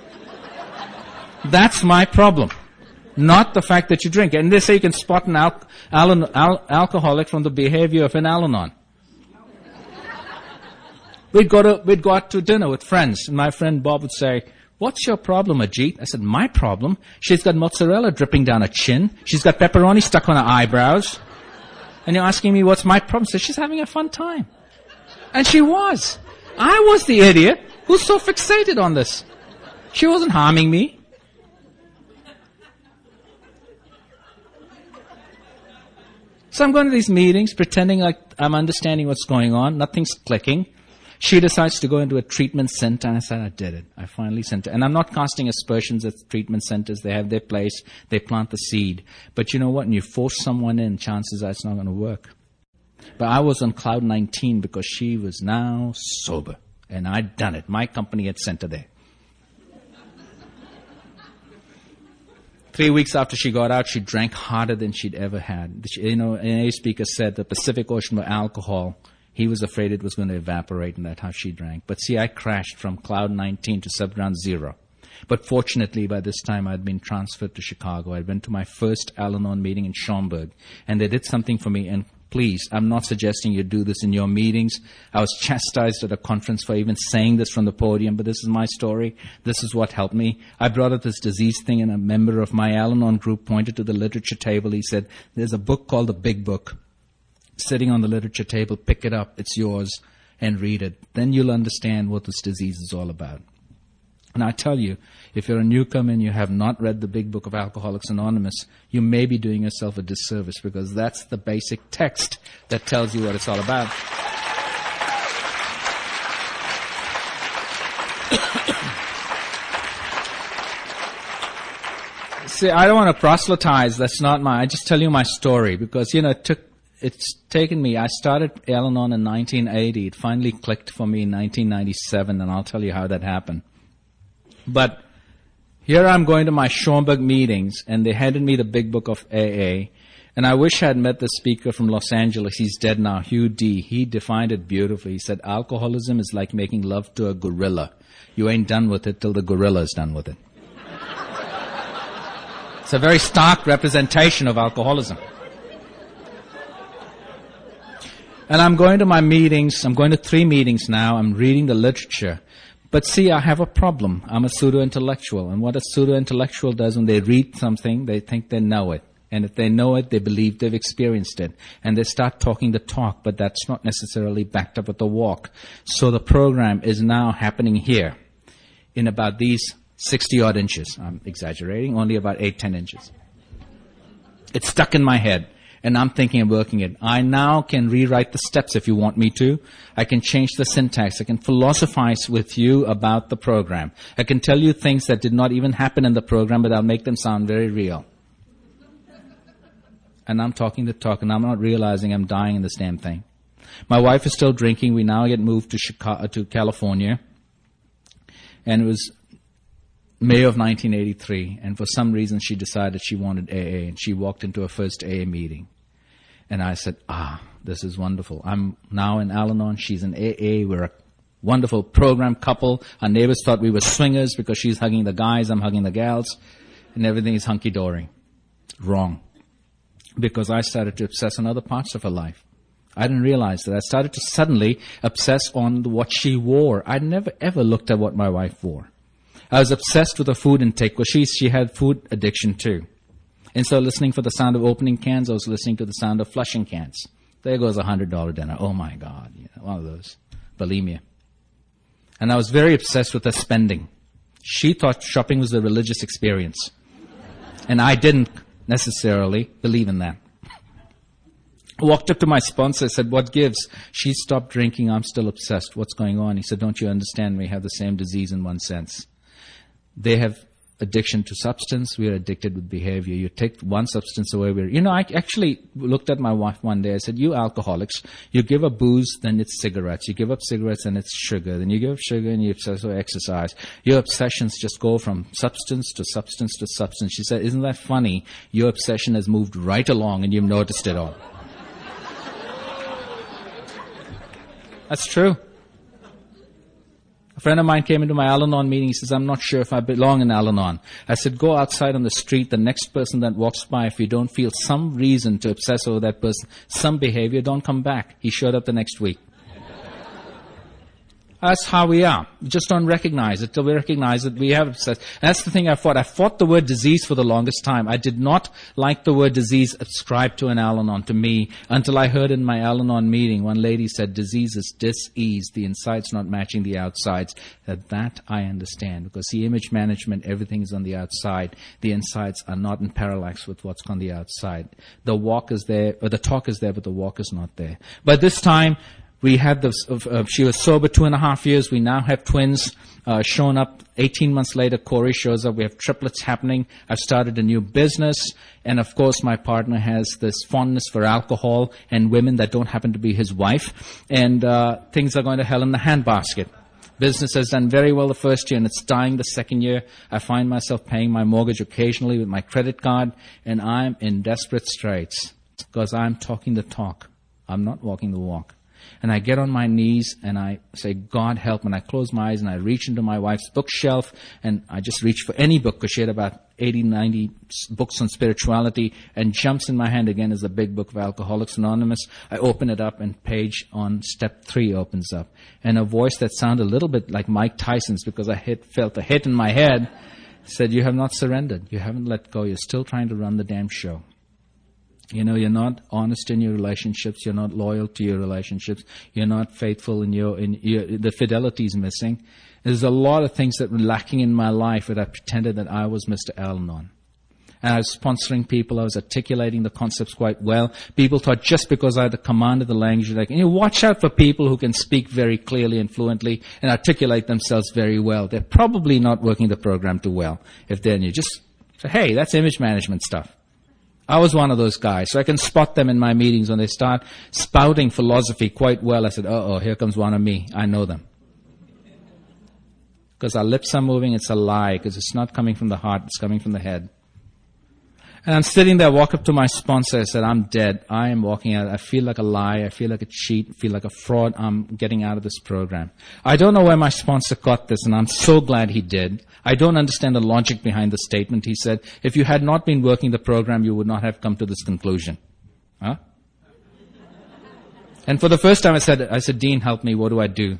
That's my problem. Not the fact that you drink. And they say you can spot an al- al- al- alcoholic from the behavior of an Al-Anon. We'd go to, we'd go out to dinner with friends, and my friend Bob would say, what's your problem, Ajit? I said, my problem? She's got mozzarella dripping down her chin. She's got pepperoni stuck on her eyebrows. And you're asking me what's my problem? I said, she's having a fun time. And she was. I was the idiot who's so fixated on this. She wasn't harming me. So I'm going to these meetings, pretending like I'm understanding what's going on. Nothing's clicking. She decides to go into a treatment center, and I said, I did it. I finally sent it. And I'm not casting aspersions at treatment centers. They have their place. They plant the seed. But you know what? When you force someone in, chances are it's not going to work. But I was on cloud nineteen because she was now sober. And I'd done it. My company had sent her there. Three weeks after she got out, she drank harder than she'd ever had. You know, an A speaker said the Pacific Ocean of alcohol, he was afraid it was going to evaporate, and that's how she drank. But see, I crashed from cloud nineteen to sub-ground zero. But fortunately, by this time, I'd been transferred to Chicago. I'd been to my first Al-Anon meeting in Schaumburg, and they did something for me. And please, I'm not suggesting you do this in your meetings. I was chastised at a conference for even saying this from the podium, but this is my story. This is what helped me. I brought up this disease thing, and a member of my Al-Anon group pointed to the literature table. He said, there's a book called The Big Book. Sitting on the literature table, pick it up, it's yours, and read it. Then you'll understand what this disease is all about. And I tell you, if you're a newcomer and you have not read the Big Book of Alcoholics Anonymous, you may be doing yourself a disservice, because that's the basic text that tells you what it's all about. See, I don't want to proselytize. That's not my, I just tell you my story, because, you know, it took It's taken me, I started Al-Anon in nineteen eighty. It finally clicked for me in nineteen ninety-seven, and I'll tell you how that happened. But here I'm going to my Schaumburg meetings, and they handed me the Big Book of A A. And I wish I had met the speaker from Los Angeles. He's dead now, Hugh D. He defined it beautifully. He said, alcoholism is like making love to a gorilla. You ain't done with it till the gorilla's done with it. It's a very stark representation of alcoholism. And I'm going to my meetings. I'm going to three meetings now. I'm reading the literature. But see, I have a problem. I'm a pseudo-intellectual. And what a pseudo-intellectual does when they read something, they think they know it. And if they know it, they believe they've experienced it. And they start talking the talk, but that's not necessarily backed up with the walk. So the program is now happening here in about these sixty-odd inches. I'm exaggerating, only about eight, ten inches. It's stuck in my head. And I'm thinking of working it. I now can rewrite the steps if you want me to. I can change the syntax. I can philosophize with you about the program. I can tell you things that did not even happen in the program, but I'll make them sound very real. And I'm talking the talk, and I'm not realizing I'm dying in this damn thing. My wife is still drinking. We now get moved to Chicago, to California. And it was May of nineteen eighty-three, and for some reason she decided she wanted A A, and she walked into her first A A meeting. And I said, ah, this is wonderful. I'm now in Al-Anon, she's in A A, we're a wonderful program couple. Our neighbors thought we were swingers because she's hugging the guys, I'm hugging the gals, and everything is hunky-dory. Wrong. Because I started to obsess on other parts of her life. I didn't realize that. I started to suddenly obsess on what she wore. I never ever looked at what my wife wore. I was obsessed with her food intake because she, she had food addiction too. Instead of listening for the sound of opening cans, I was listening to the sound of flushing cans. There goes a one hundred dollars dinner. Oh my God, you know, one of those. Bulimia. And I was very obsessed with her spending. She thought shopping was a religious experience. And I didn't necessarily believe in that. I walked up to my sponsor and said, what gives? She stopped drinking. I'm still obsessed. What's going on? He said, don't you understand? We have the same disease in one sense. They have addiction to substance. We are addicted with behavior. You take one substance away. We're, you know, I actually looked at my wife one day. I said, you alcoholics, you give up booze, then it's cigarettes. You give up cigarettes, then it's sugar. Then you give up sugar and you obsess with exercise. Your obsessions just go from substance to substance to substance. She said, isn't that funny? Your obsession has moved right along and you've noticed it all. That's true. A friend of mine came into my Al-Anon meeting. He says, I'm not sure if I belong in Al-Anon. I said, go outside on the street. The next person that walks by, if you don't feel some reason to obsess over that person, some behavior, don't come back. He showed up the next week. That's how we are. We just don't recognize it till we recognize that we have obsessed. And that's the thing I fought. I fought the word disease for the longest time. I did not like the word disease ascribed to an Al-Anon, to me, until I heard in my Al-Anon meeting, one lady said, disease is dis-ease, the insides not matching the outsides. That, that I understand, because the image management, everything is on the outside. The insides are not in parallax with what's on the outside. The walk is there, or the talk is there, but the walk is not there. But this time, we had this, uh, she was sober two and a half years. We now have twins, uh, shown up. eighteen months later, Corey shows up. We have triplets happening. I've started a new business. And of course, my partner has this fondness for alcohol and women that don't happen to be his wife. And, uh, things are going to hell in the handbasket. Business has done very well the first year and it's dying the second year. I find myself paying my mortgage occasionally with my credit card and I'm in desperate straits because I'm talking the talk. I'm not walking the walk. And I get on my knees and I say, God help. And I close my eyes and I reach into my wife's bookshelf and I just reach for any book because she had about eighty, ninety books on spirituality, and jumps in my hand again is the big book of Alcoholics Anonymous. I open it up and page on step three opens up. And a voice that sounded a little bit like Mike Tyson's because I hit, felt a hit in my head said, you have not surrendered. You haven't let go. You're still trying to run the damn show. You know, you're not honest in your relationships. You're not loyal to your relationships. You're not faithful in your, in your, the fidelity is missing. There's a lot of things that were lacking in my life that I pretended that I was Mister Al-Anon. And I was sponsoring people. I was articulating the concepts quite well. People thought just because I had the command of the language, like, you know, watch out for people who can speak very clearly and fluently and articulate themselves very well. They're probably not working the program too well. If they're new, just say, hey, that's image management stuff. I was one of those guys, so I can spot them in my meetings when they start spouting philosophy quite well. I said, uh-oh, here comes one of me. I know them. Because our lips are moving, it's a lie, because it's not coming from the heart, it's coming from the head. And I'm sitting there, I walk up to my sponsor, I said, I'm dead. I am walking out. I feel like a lie. I feel like a cheat. I feel like a fraud. I'm getting out of this program. I don't know where my sponsor got this, and I'm so glad he did. I don't understand the logic behind the statement. He said, if you had not been working the program, you would not have come to this conclusion. Huh? And for the first time I said, I said, Dean, help me. What do I do?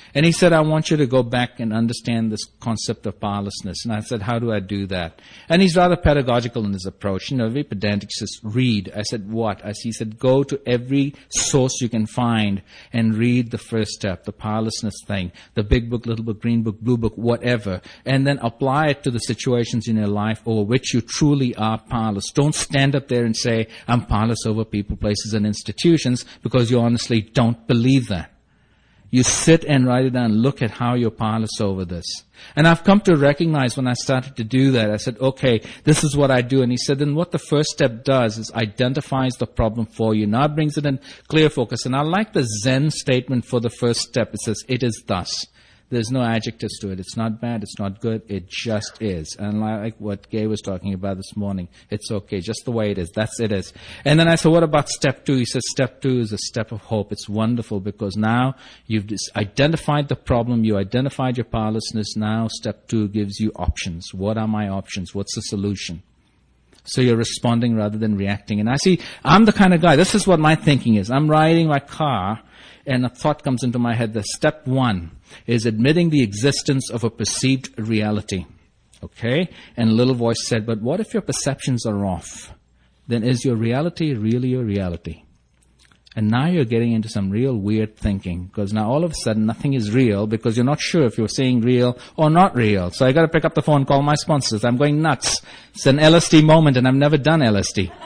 And he said, I want you to go back and understand this concept of powerlessness. And I said, how do I do that? And he's rather pedagogical in his approach. You know, very pedantic. He says, read. I said, what? I, he said, go to every source you can find and read the first step, the powerlessness thing, the big book, little book, green book, blue book, whatever. And then apply it to the situations in your life over which you truly are powerless. Don't stand up there and say, I'm powerless over people, places, and institutions, because you honestly don't believe that. You sit and write it down, look at how you're powerless over this. And I've come to recognize when I started to do that, I said, okay, this is what I do. And he said, then what the first step does is identifies the problem for you. Now it brings it in clear focus. And I like the Zen statement for the first step. It says, it is thus. There's no adjectives to it. It's not bad. It's not good. It just is. And like what Gay was talking about this morning, it's okay. Just the way it is. That's it is. And then I said, what about step two? He says, step two is a step of hope. It's wonderful because now you've just identified the problem. You identified your powerlessness. Now step two gives you options. What are my options? What's the solution? So you're responding rather than reacting. And I see, I'm the kind of guy, this is what my thinking is. I'm riding my car, and a thought comes into my head. The step one is admitting the existence of a perceived reality. Okay? And a little voice said, but what if your perceptions are off? Then is your reality really your reality? And now you're getting into some real weird thinking, because now all of a sudden nothing is real because you're not sure if you're seeing real or not real. So I got to pick up the phone and call my sponsors. I'm going nuts. It's an L S D moment, and I've never done L S D.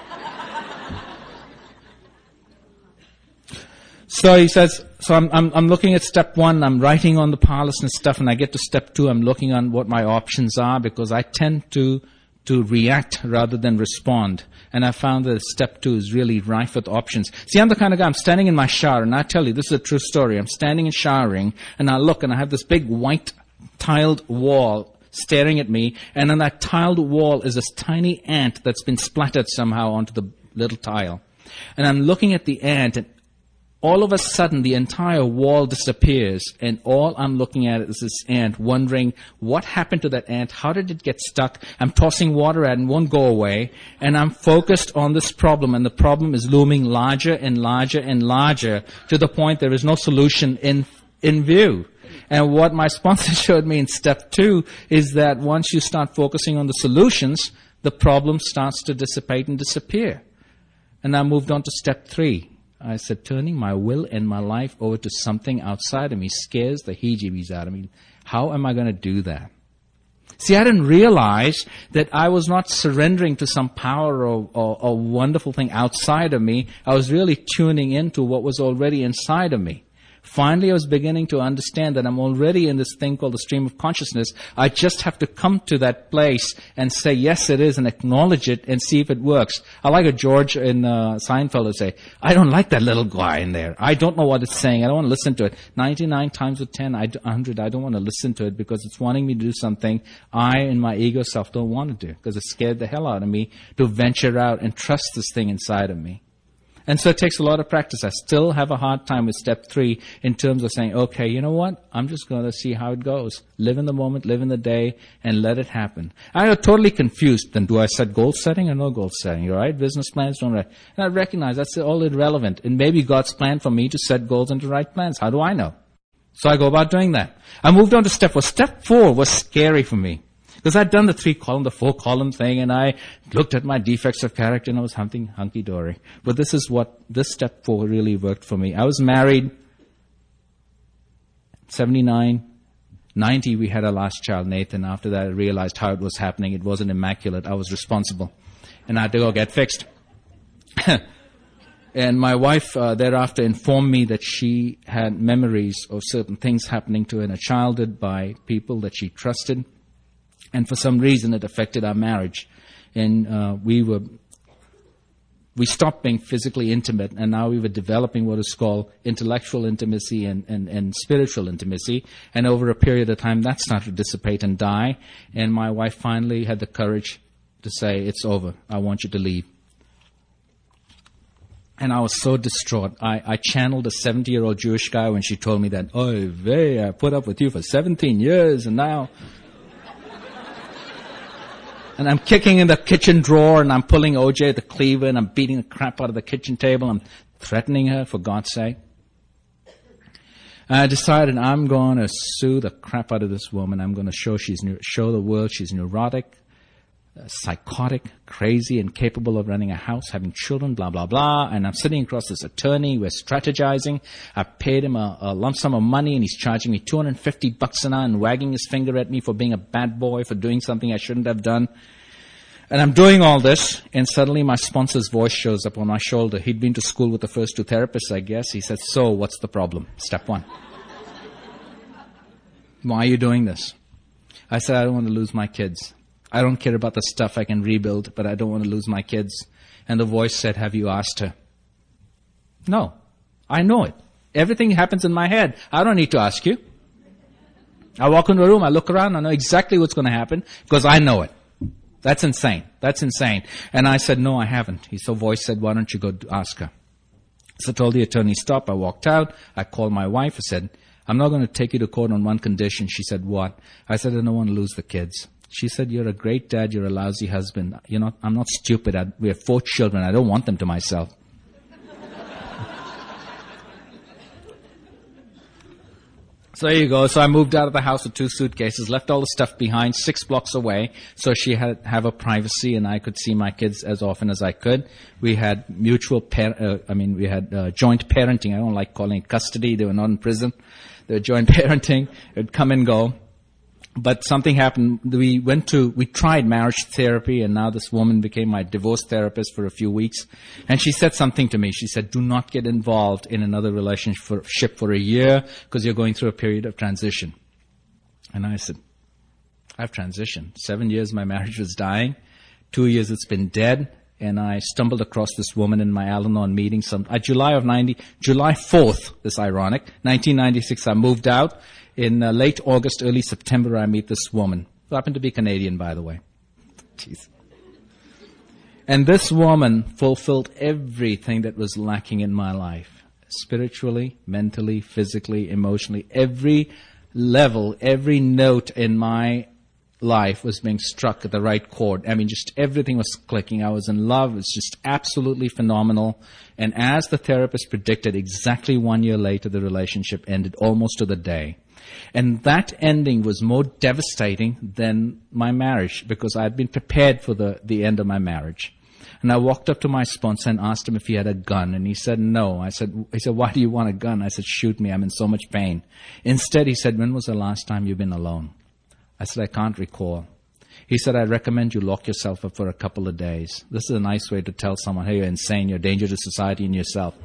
So he says, so I'm, I'm, I'm looking at step one, I'm writing on the powerlessness stuff, and I get to step two, I'm looking on what my options are, because I tend to, to react rather than respond. And I found that step two is really rife with options. See, I'm the kind of guy, I'm standing in my shower, and I tell you, this is a true story. I'm standing and showering, and I look, and I have this big white tiled wall staring at me, and on that tiled wall is this tiny ant that's been splattered somehow onto the little tile. And I'm looking at the ant, and all of a sudden, the entire wall disappears, and all I'm looking at is this ant, wondering what happened to that ant, how did it get stuck? I'm tossing water at it and won't go away, and I'm focused on this problem, and the problem is looming larger and larger and larger to the point there is no solution in in view. And what my sponsor showed me in step two is that once you start focusing on the solutions, the problem starts to dissipate and disappear. And I moved on to step three. I said, turning my will and my life over to something outside of me scares the heebie-jeebies out of me. How am I going to do that? See, I didn't realize that I was not surrendering to some power or, or, or wonderful thing outside of me. I was really tuning into what was already inside of me. Finally, I was beginning to understand that I'm already in this thing called the stream of consciousness. I just have to come to that place and say, yes, it is, and acknowledge it and see if it works. I like what George in uh, Seinfeld would say, I don't like that little guy in there. I don't know what it's saying. I don't want to listen to it. ninety-nine times with ten, one hundred, I don't want to listen to it because it's wanting me to do something I, in my ego self, don't want to do, because it scared the hell out of me to venture out and trust this thing inside of me. And so it takes a lot of practice. I still have a hard time with step three in terms of saying, okay, you know what? I'm just going to see how it goes. Live in the moment, live in the day, and let it happen. I got totally confused. Then do I set goal setting or no goal setting? You right? Business plans don't write. And I recognize that's all irrelevant. It may be God's plan for me to set goals and to write plans. How do I know? So I go about doing that. I moved on to step four. Step four was scary for me. Because I'd done the three-column, the four-column thing, and I looked at my defects of character, and I was hunting hunky-dory. But this is what, this step four really worked for me. I was married, seventy-nine, ninety, we had our last child, Nathan. After that, I realized how it was happening. It wasn't immaculate. I was responsible. And I had to go get fixed. And my wife uh, thereafter informed me that she had memories of certain things happening to her in her childhood by people that she trusted. And for some reason, it affected our marriage. And uh, we were, we stopped being physically intimate, and now we were developing what is called intellectual intimacy and, and, and spiritual intimacy. And over a period of time, that started to dissipate and die. And my wife finally had the courage to say, it's over. I want you to leave. And I was so distraught. I, I channeled a seventy-year-old Jewish guy when she told me that, oy vey, I put up with you for seventeen years, and now... And I'm kicking in the kitchen drawer, and I'm pulling O J the cleaver, and I'm beating the crap out of the kitchen table. I'm threatening her, for God's sake. And I decided I'm going to sue the crap out of this woman. I'm going to show she's neu- show the world she's neurotic, uh, psychotic, crazy, incapable of running a house, having children, blah, blah, blah. And I'm sitting across this attorney. We're strategizing. I paid him a, a lump sum of money, and he's charging me two hundred fifty bucks an hour and wagging his finger at me for being a bad boy, for doing something I shouldn't have done. And I'm doing all this, and suddenly my sponsor's voice shows up on my shoulder. He'd been to school with the first two therapists, I guess. He said, so, what's the problem? Step one. Why are you doing this? I said, I don't want to lose my kids. I don't care about the stuff I can rebuild, but I don't want to lose my kids. And the voice said, have you asked her? No. I know it. Everything happens in my head. I don't need to ask you. I walk into a room, I look around, I know exactly what's going to happen because I know it. That's insane. That's insane. And I said, no, I haven't. He so voice said, why don't you go ask her? So I told the attorney, stop. I walked out. I called my wife. I said, I'm not going to take you to court on one condition. She said, what? I said, I don't want to lose the kids. She said, you're a great dad. You're a lousy husband. You know, I'm not stupid. I, we have four children. I don't want them to myself. So there you go. So I moved out of the house with two suitcases, left all the stuff behind six blocks away so she had have her privacy and I could see my kids as often as I could. We had mutual, par- uh, I mean, we had uh, joint parenting. I don't like calling it custody. They were not in prison. They were joint parenting. It would come and go. But something happened. We went to, we tried marriage therapy, and now this woman became my divorce therapist for a few weeks. And she said something to me. She said, do not get involved in another relationship for a year because you're going through a period of transition. And I said, I've transitioned. Seven years my marriage was dying. Two years it's been dead. And I stumbled across this woman in my Al-Anon meeting. Some, uh, July of ninety, July fourth, this ironic, nineteen ninety-six, I moved out. In uh, late August, early September, I meet this woman, who happened to be Canadian, by the way. Jeez. And this woman fulfilled everything that was lacking in my life. Spiritually, mentally, physically, emotionally. Every level, every note in my life was being struck at the right chord. I mean, just everything was clicking. I was in love. It was just absolutely phenomenal. And as the therapist predicted, exactly one year later, the relationship ended almost to the day. And that ending was more devastating than my marriage because I had been prepared for the, the end of my marriage. And I walked up to my sponsor and asked him if he had a gun. And he said, no. I said, he said, why do you want a gun? I said, shoot me. I'm in so much pain. Instead, he said, when was the last time you've been alone? I said, I can't recall. He said, I recommend you lock yourself up for a couple of days. This is a nice way to tell someone, hey, you're insane. You're a danger to society and yourself.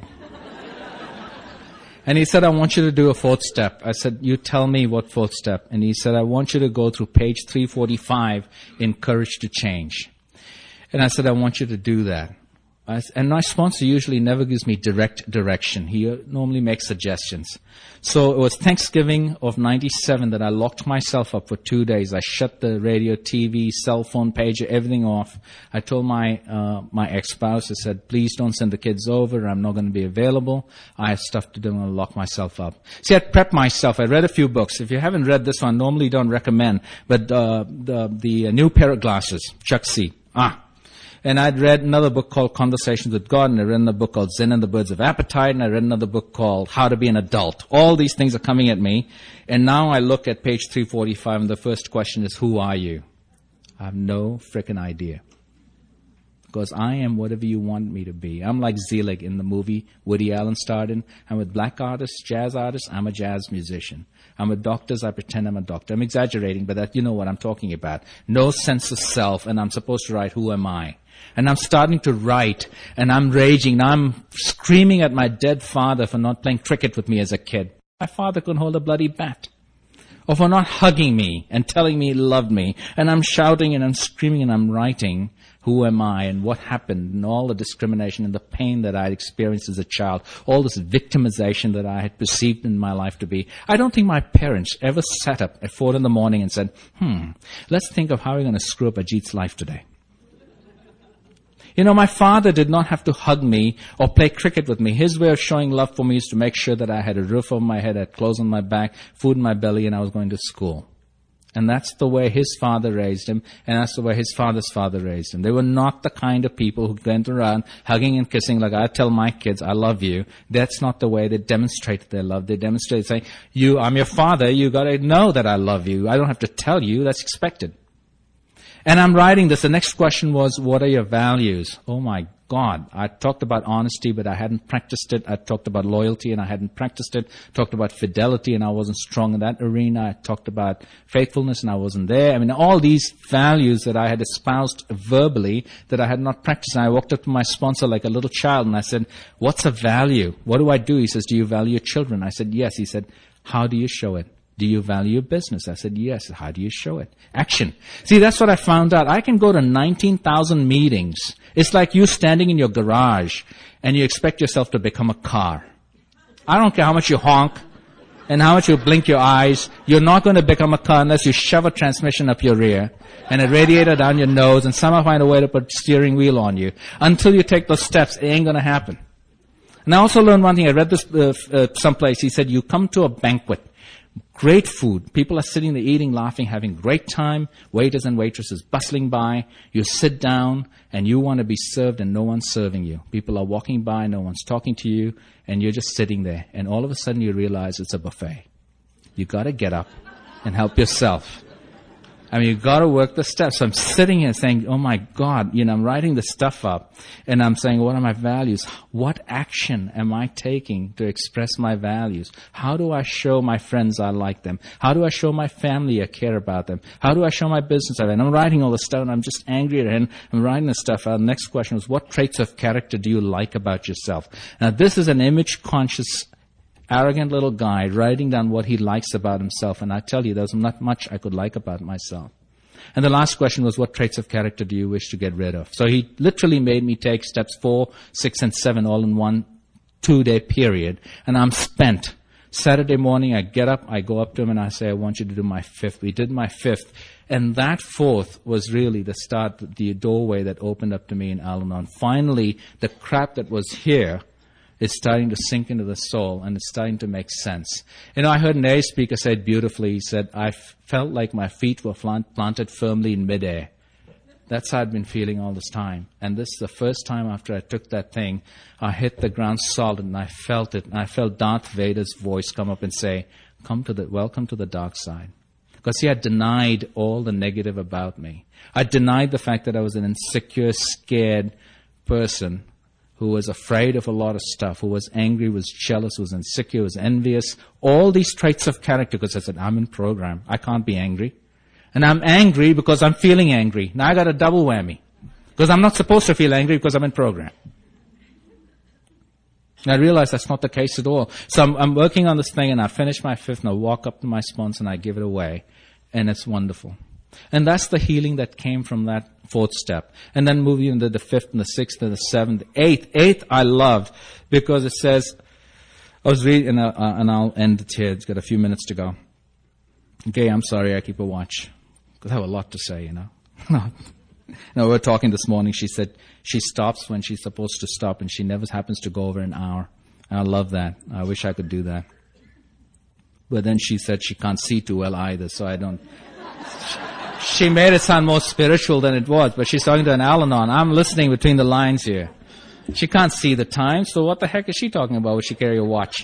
And he said, I want you to do a fourth step. I said, you tell me what fourth step. And he said, I want you to go through page three forty-five in Courage to Change. And I said, I want you to do that. I, and my sponsor usually never gives me direct direction. He uh, normally makes suggestions. So it was Thanksgiving of ninety-seven that I locked myself up for two days. I shut the radio, T V, cell phone, pager, everything off. I told my uh, my ex-spouse, I said, please don't send the kids over. I'm not going to be available. I have stuff to do. I'm going to lock myself up. See, I prepped myself. I read a few books. If you haven't read this one, normally don't recommend. But uh, the, the New Pair of Glasses, Chuck C. Ah. And I'd read another book called Conversations with God, and I read another book called Zen and the Birds of Appetite, and I read another book called How to Be an Adult. All these things are coming at me, and now I look at page three forty-five, and the first question is, who are you? I have no frickin' idea. Because I am whatever you want me to be. I'm like Zelig in the movie Woody Allen starred in. I'm with black artists, jazz artists, I'm a jazz musician. I'm with doctors, I pretend I'm a doctor. I'm exaggerating, but that, you know what I'm talking about. No sense of self, and I'm supposed to write, who am I? And I'm starting to write, and I'm raging. Now I'm screaming at my dead father for not playing cricket with me as a kid. My father couldn't hold a bloody bat. Or for not hugging me and telling me he loved me. And I'm shouting and I'm screaming and I'm writing, who am I and what happened and all the discrimination and the pain that I had experienced as a child. All this victimization that I had perceived in my life to be. I don't think my parents ever sat up at four in the morning and said, hmm, let's think of how we're going to screw up Ajit's life today. You know, my father did not have to hug me or play cricket with me. His way of showing love for me is to make sure that I had a roof over my head, I had clothes on my back, food in my belly, and I was going to school. And that's the way his father raised him, and that's the way his father's father raised him. They were not the kind of people who went around hugging and kissing like I tell my kids, I love you. That's not the way they demonstrated their love. They demonstrated saying, you, I'm your father, you gotta know that I love you. I don't have to tell you, that's expected. And I'm writing this. The next question was, what are your values? Oh my God. I talked about honesty, but I hadn't practiced it. I talked about loyalty, and I hadn't practiced it. Talked about fidelity, and I wasn't strong in that arena. I talked about faithfulness, and I wasn't there. I mean, all these values that I had espoused verbally that I had not practiced. And I walked up to my sponsor like a little child, and I said, what's a value? What do I do? He says, do you value your children? I said, yes. He said, how do you show it? Do you value your business? I said, yes. How do you show it? Action. See, that's what I found out. I can go to nineteen thousand meetings. It's like you standing in your garage and you expect yourself to become a car. I don't care how much you honk and how much you blink your eyes. You're not going to become a car unless you shove a transmission up your rear and a radiator down your nose and somehow find a way to put a steering wheel on you. Until you take those steps, it ain't going to happen. And I also learned one thing. I read this uh, uh, someplace. He said, you come to a banquet. Great food. People are sitting there eating, laughing, having great time. Waiters and waitresses bustling by. You sit down and you want to be served and no one's serving you. People are walking by, no one's talking to you, and you're just sitting there. And all of a sudden you realize it's a buffet. You got to get up and help yourself. I mean, you got to work the steps. So I'm sitting here saying, oh my God, you know, I'm writing this stuff up and I'm saying, what are my values? What action am I taking to express my values? How do I show my friends I like them? How do I show my family I care about them? How do I show my business I like them? I'm writing all this stuff and I'm just angry at it and I'm writing this stuff out. The next question was, what traits of character do you like about yourself? Now, this is an image-conscious arrogant little guy writing down what he likes about himself. And I tell you, there's not much I could like about myself. And the last question was, what traits of character do you wish to get rid of? So he literally made me take steps four, six, and seven all in one two-day period. And I'm spent. Saturday morning, I get up, I go up to him, and I say, I want you to do my fifth. We did my fifth. And that fourth was really the start, the doorway that opened up to me in Al-Anon. Finally, the crap that was here, it's starting to sink into the soul, and it's starting to make sense. You know, I heard an A speaker say it beautifully. He said, I f- felt like my feet were plant- planted firmly in midair. That's how I'd been feeling all this time. And this is the first time after I took that thing, I hit the ground solid, and I felt it. And I felt Darth Vader's voice come up and say, "Come to the welcome to the dark side." Because he had denied all the negative about me. I denied the fact that I was an insecure, scared person who was afraid of a lot of stuff, who was angry, was jealous, was insecure, was envious. All these traits of character, because I said, I'm in program. I can't be angry. And I'm angry because I'm feeling angry. Now I got a double whammy. Because I'm not supposed to feel angry because I'm in program. And I realize that's not the case at all. So I'm, I'm working on this thing, and I finish my fifth, and I walk up to my sponsor, and I give it away. And it's wonderful. And that's the healing that came from that fourth step. And then moving into the fifth and the sixth and the seventh, eighth. Eighth I loved because it says, I was reading, and, uh, and I'll end it here. It's got a few minutes to go. Okay, I'm sorry, I keep a watch. Because I have a lot to say, you know. No, we were talking this morning. She said she stops when she's supposed to stop, and she never happens to go over an hour. And I love that. I wish I could do that. But then she said she can't see too well either, so I don't... She made it sound more spiritual than it was, but she's talking to an Al-Anon. I'm listening between the lines here. She can't see the time, so what the heck is she talking about? Would she carry a watch?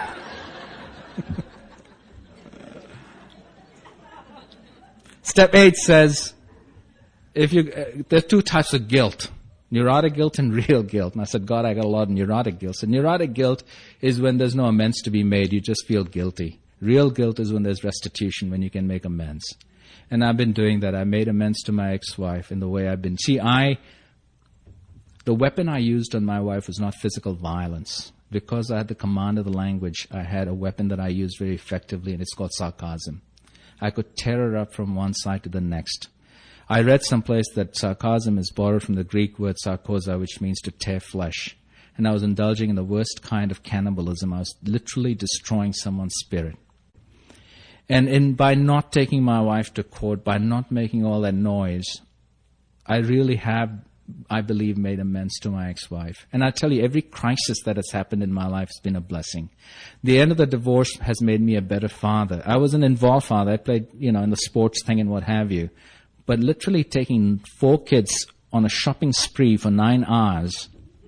Step eight says, if you, uh, there are two types of guilt. Neurotic guilt and real guilt. And I said, God, I got a lot of neurotic guilt. So neurotic guilt is when there's no amends to be made. You just feel guilty. Real guilt is when there's restitution, when you can make amends. And I've been doing that. I made amends to my ex-wife in the way I've been. See, I, the weapon I used on my wife was not physical violence. Because I had the command of the language, I had a weapon that I used very effectively, and it's called sarcasm. I could tear her up from one side to the next. I read someplace that sarcasm is borrowed from the Greek word sarkoza, which means to tear flesh. And I was indulging in the worst kind of cannibalism. I was literally destroying someone's spirit. And in, by not taking my wife to court, by not making all that noise, I really have I believe, made amends to my ex-wife. And I tell you, every crisis that has happened in my life has been a blessing. The end of the divorce has made me a better father. I was an involved father. I played, you know, in the sports thing and what have you. But literally taking four kids on a shopping spree for nine hours,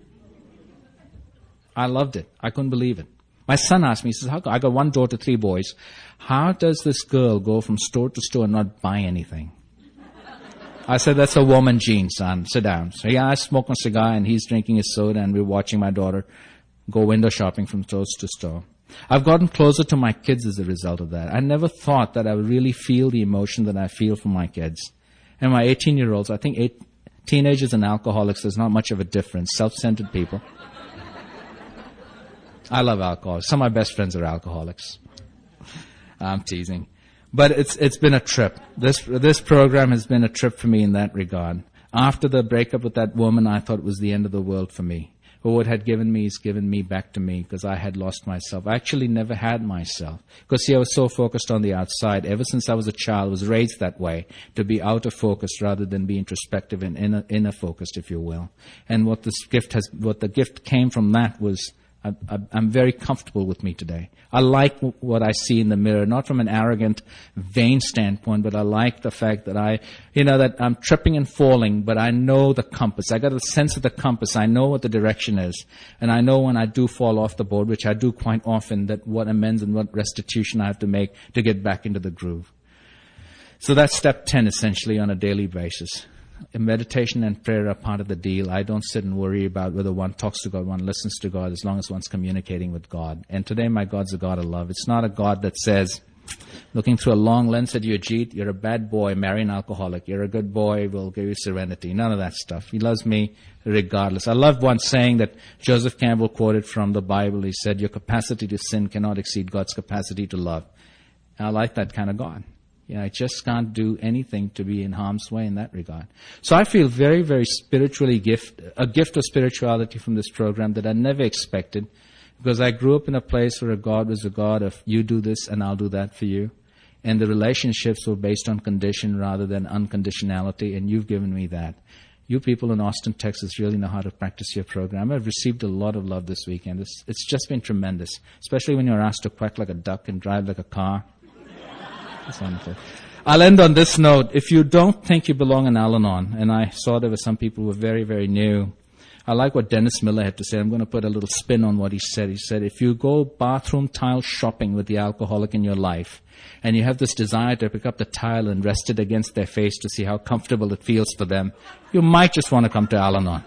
I loved it. I couldn't believe it. My son asked me, he says, how, I got one daughter, three boys. How does this girl go from store to store and not buy anything? I said, that's a woman gene, son. Sit down. So yeah, I smoke a cigar and he's drinking his soda and we're watching my daughter go window shopping from store to store. I've gotten closer to my kids as a result of that. I never thought that I would really feel the emotion that I feel for my kids. And my eighteen-year-olds, I think eight, teenagers and alcoholics, there's not much of a difference. Self-centered people. I love alcohol. Some of my best friends are alcoholics. I'm teasing. But it's it's been a trip. This this program has been a trip for me in that regard. After the breakup with that woman, I thought it was the end of the world for me. But what had given me is given me back to me because I had lost myself. I actually never had myself. Because, see, I was so focused on the outside. Ever since I was a child, I was raised that way, to be outer focused rather than be introspective and inner, inner focused, if you will. And what this gift has, what the gift came from that was, I, I, I'm very comfortable with me today. I like w- what I see in the mirror, not from an arrogant, vain standpoint, but I like the fact that I, you know, that I'm tripping and falling, but I know the compass. I got a sense of the compass. I know what the direction is. And I know when I do fall off the board, which I do quite often, that what amends and what restitution I have to make to get back into the groove. So that's step ten, essentially, on a daily basis. Meditation and prayer are part of the deal. I don't sit and worry about whether one talks to God, one listens to God, as long as one's communicating with God. And today my God's a God of love. It's not a God that says, looking through a long lens at you, Ajit, you're a bad boy, marry an alcoholic. You're a good boy, we'll give you serenity. None of that stuff. He loves me regardless. I love one saying that Joseph Campbell quoted from the Bible. He said, your capacity to sin cannot exceed God's capacity to love. And I like that kind of God. You know, I just can't do anything to be in harm's way in that regard. So I feel very, very spiritually gift, a gift of spirituality from this program that I never expected, because I grew up in a place where a God was a God of you do this and I'll do that for you. And the relationships were based on condition rather than unconditionality, and you've given me that. You people in Austin, Texas really know how to practice your program. I've received a lot of love this weekend. It's, it's just been tremendous, especially when you're asked to quack like a duck and drive like a car. That's wonderful. I'll end on this note. If you don't think you belong in Al-Anon, and I saw there were some people who were very, very new, I like what Dennis Miller had to say. I'm going to put a little spin on what he said. He said, if you go bathroom tile shopping with the alcoholic in your life, and you have this desire to pick up the tile and rest it against their face to see how comfortable it feels for them, you might just want to come to Al-Anon.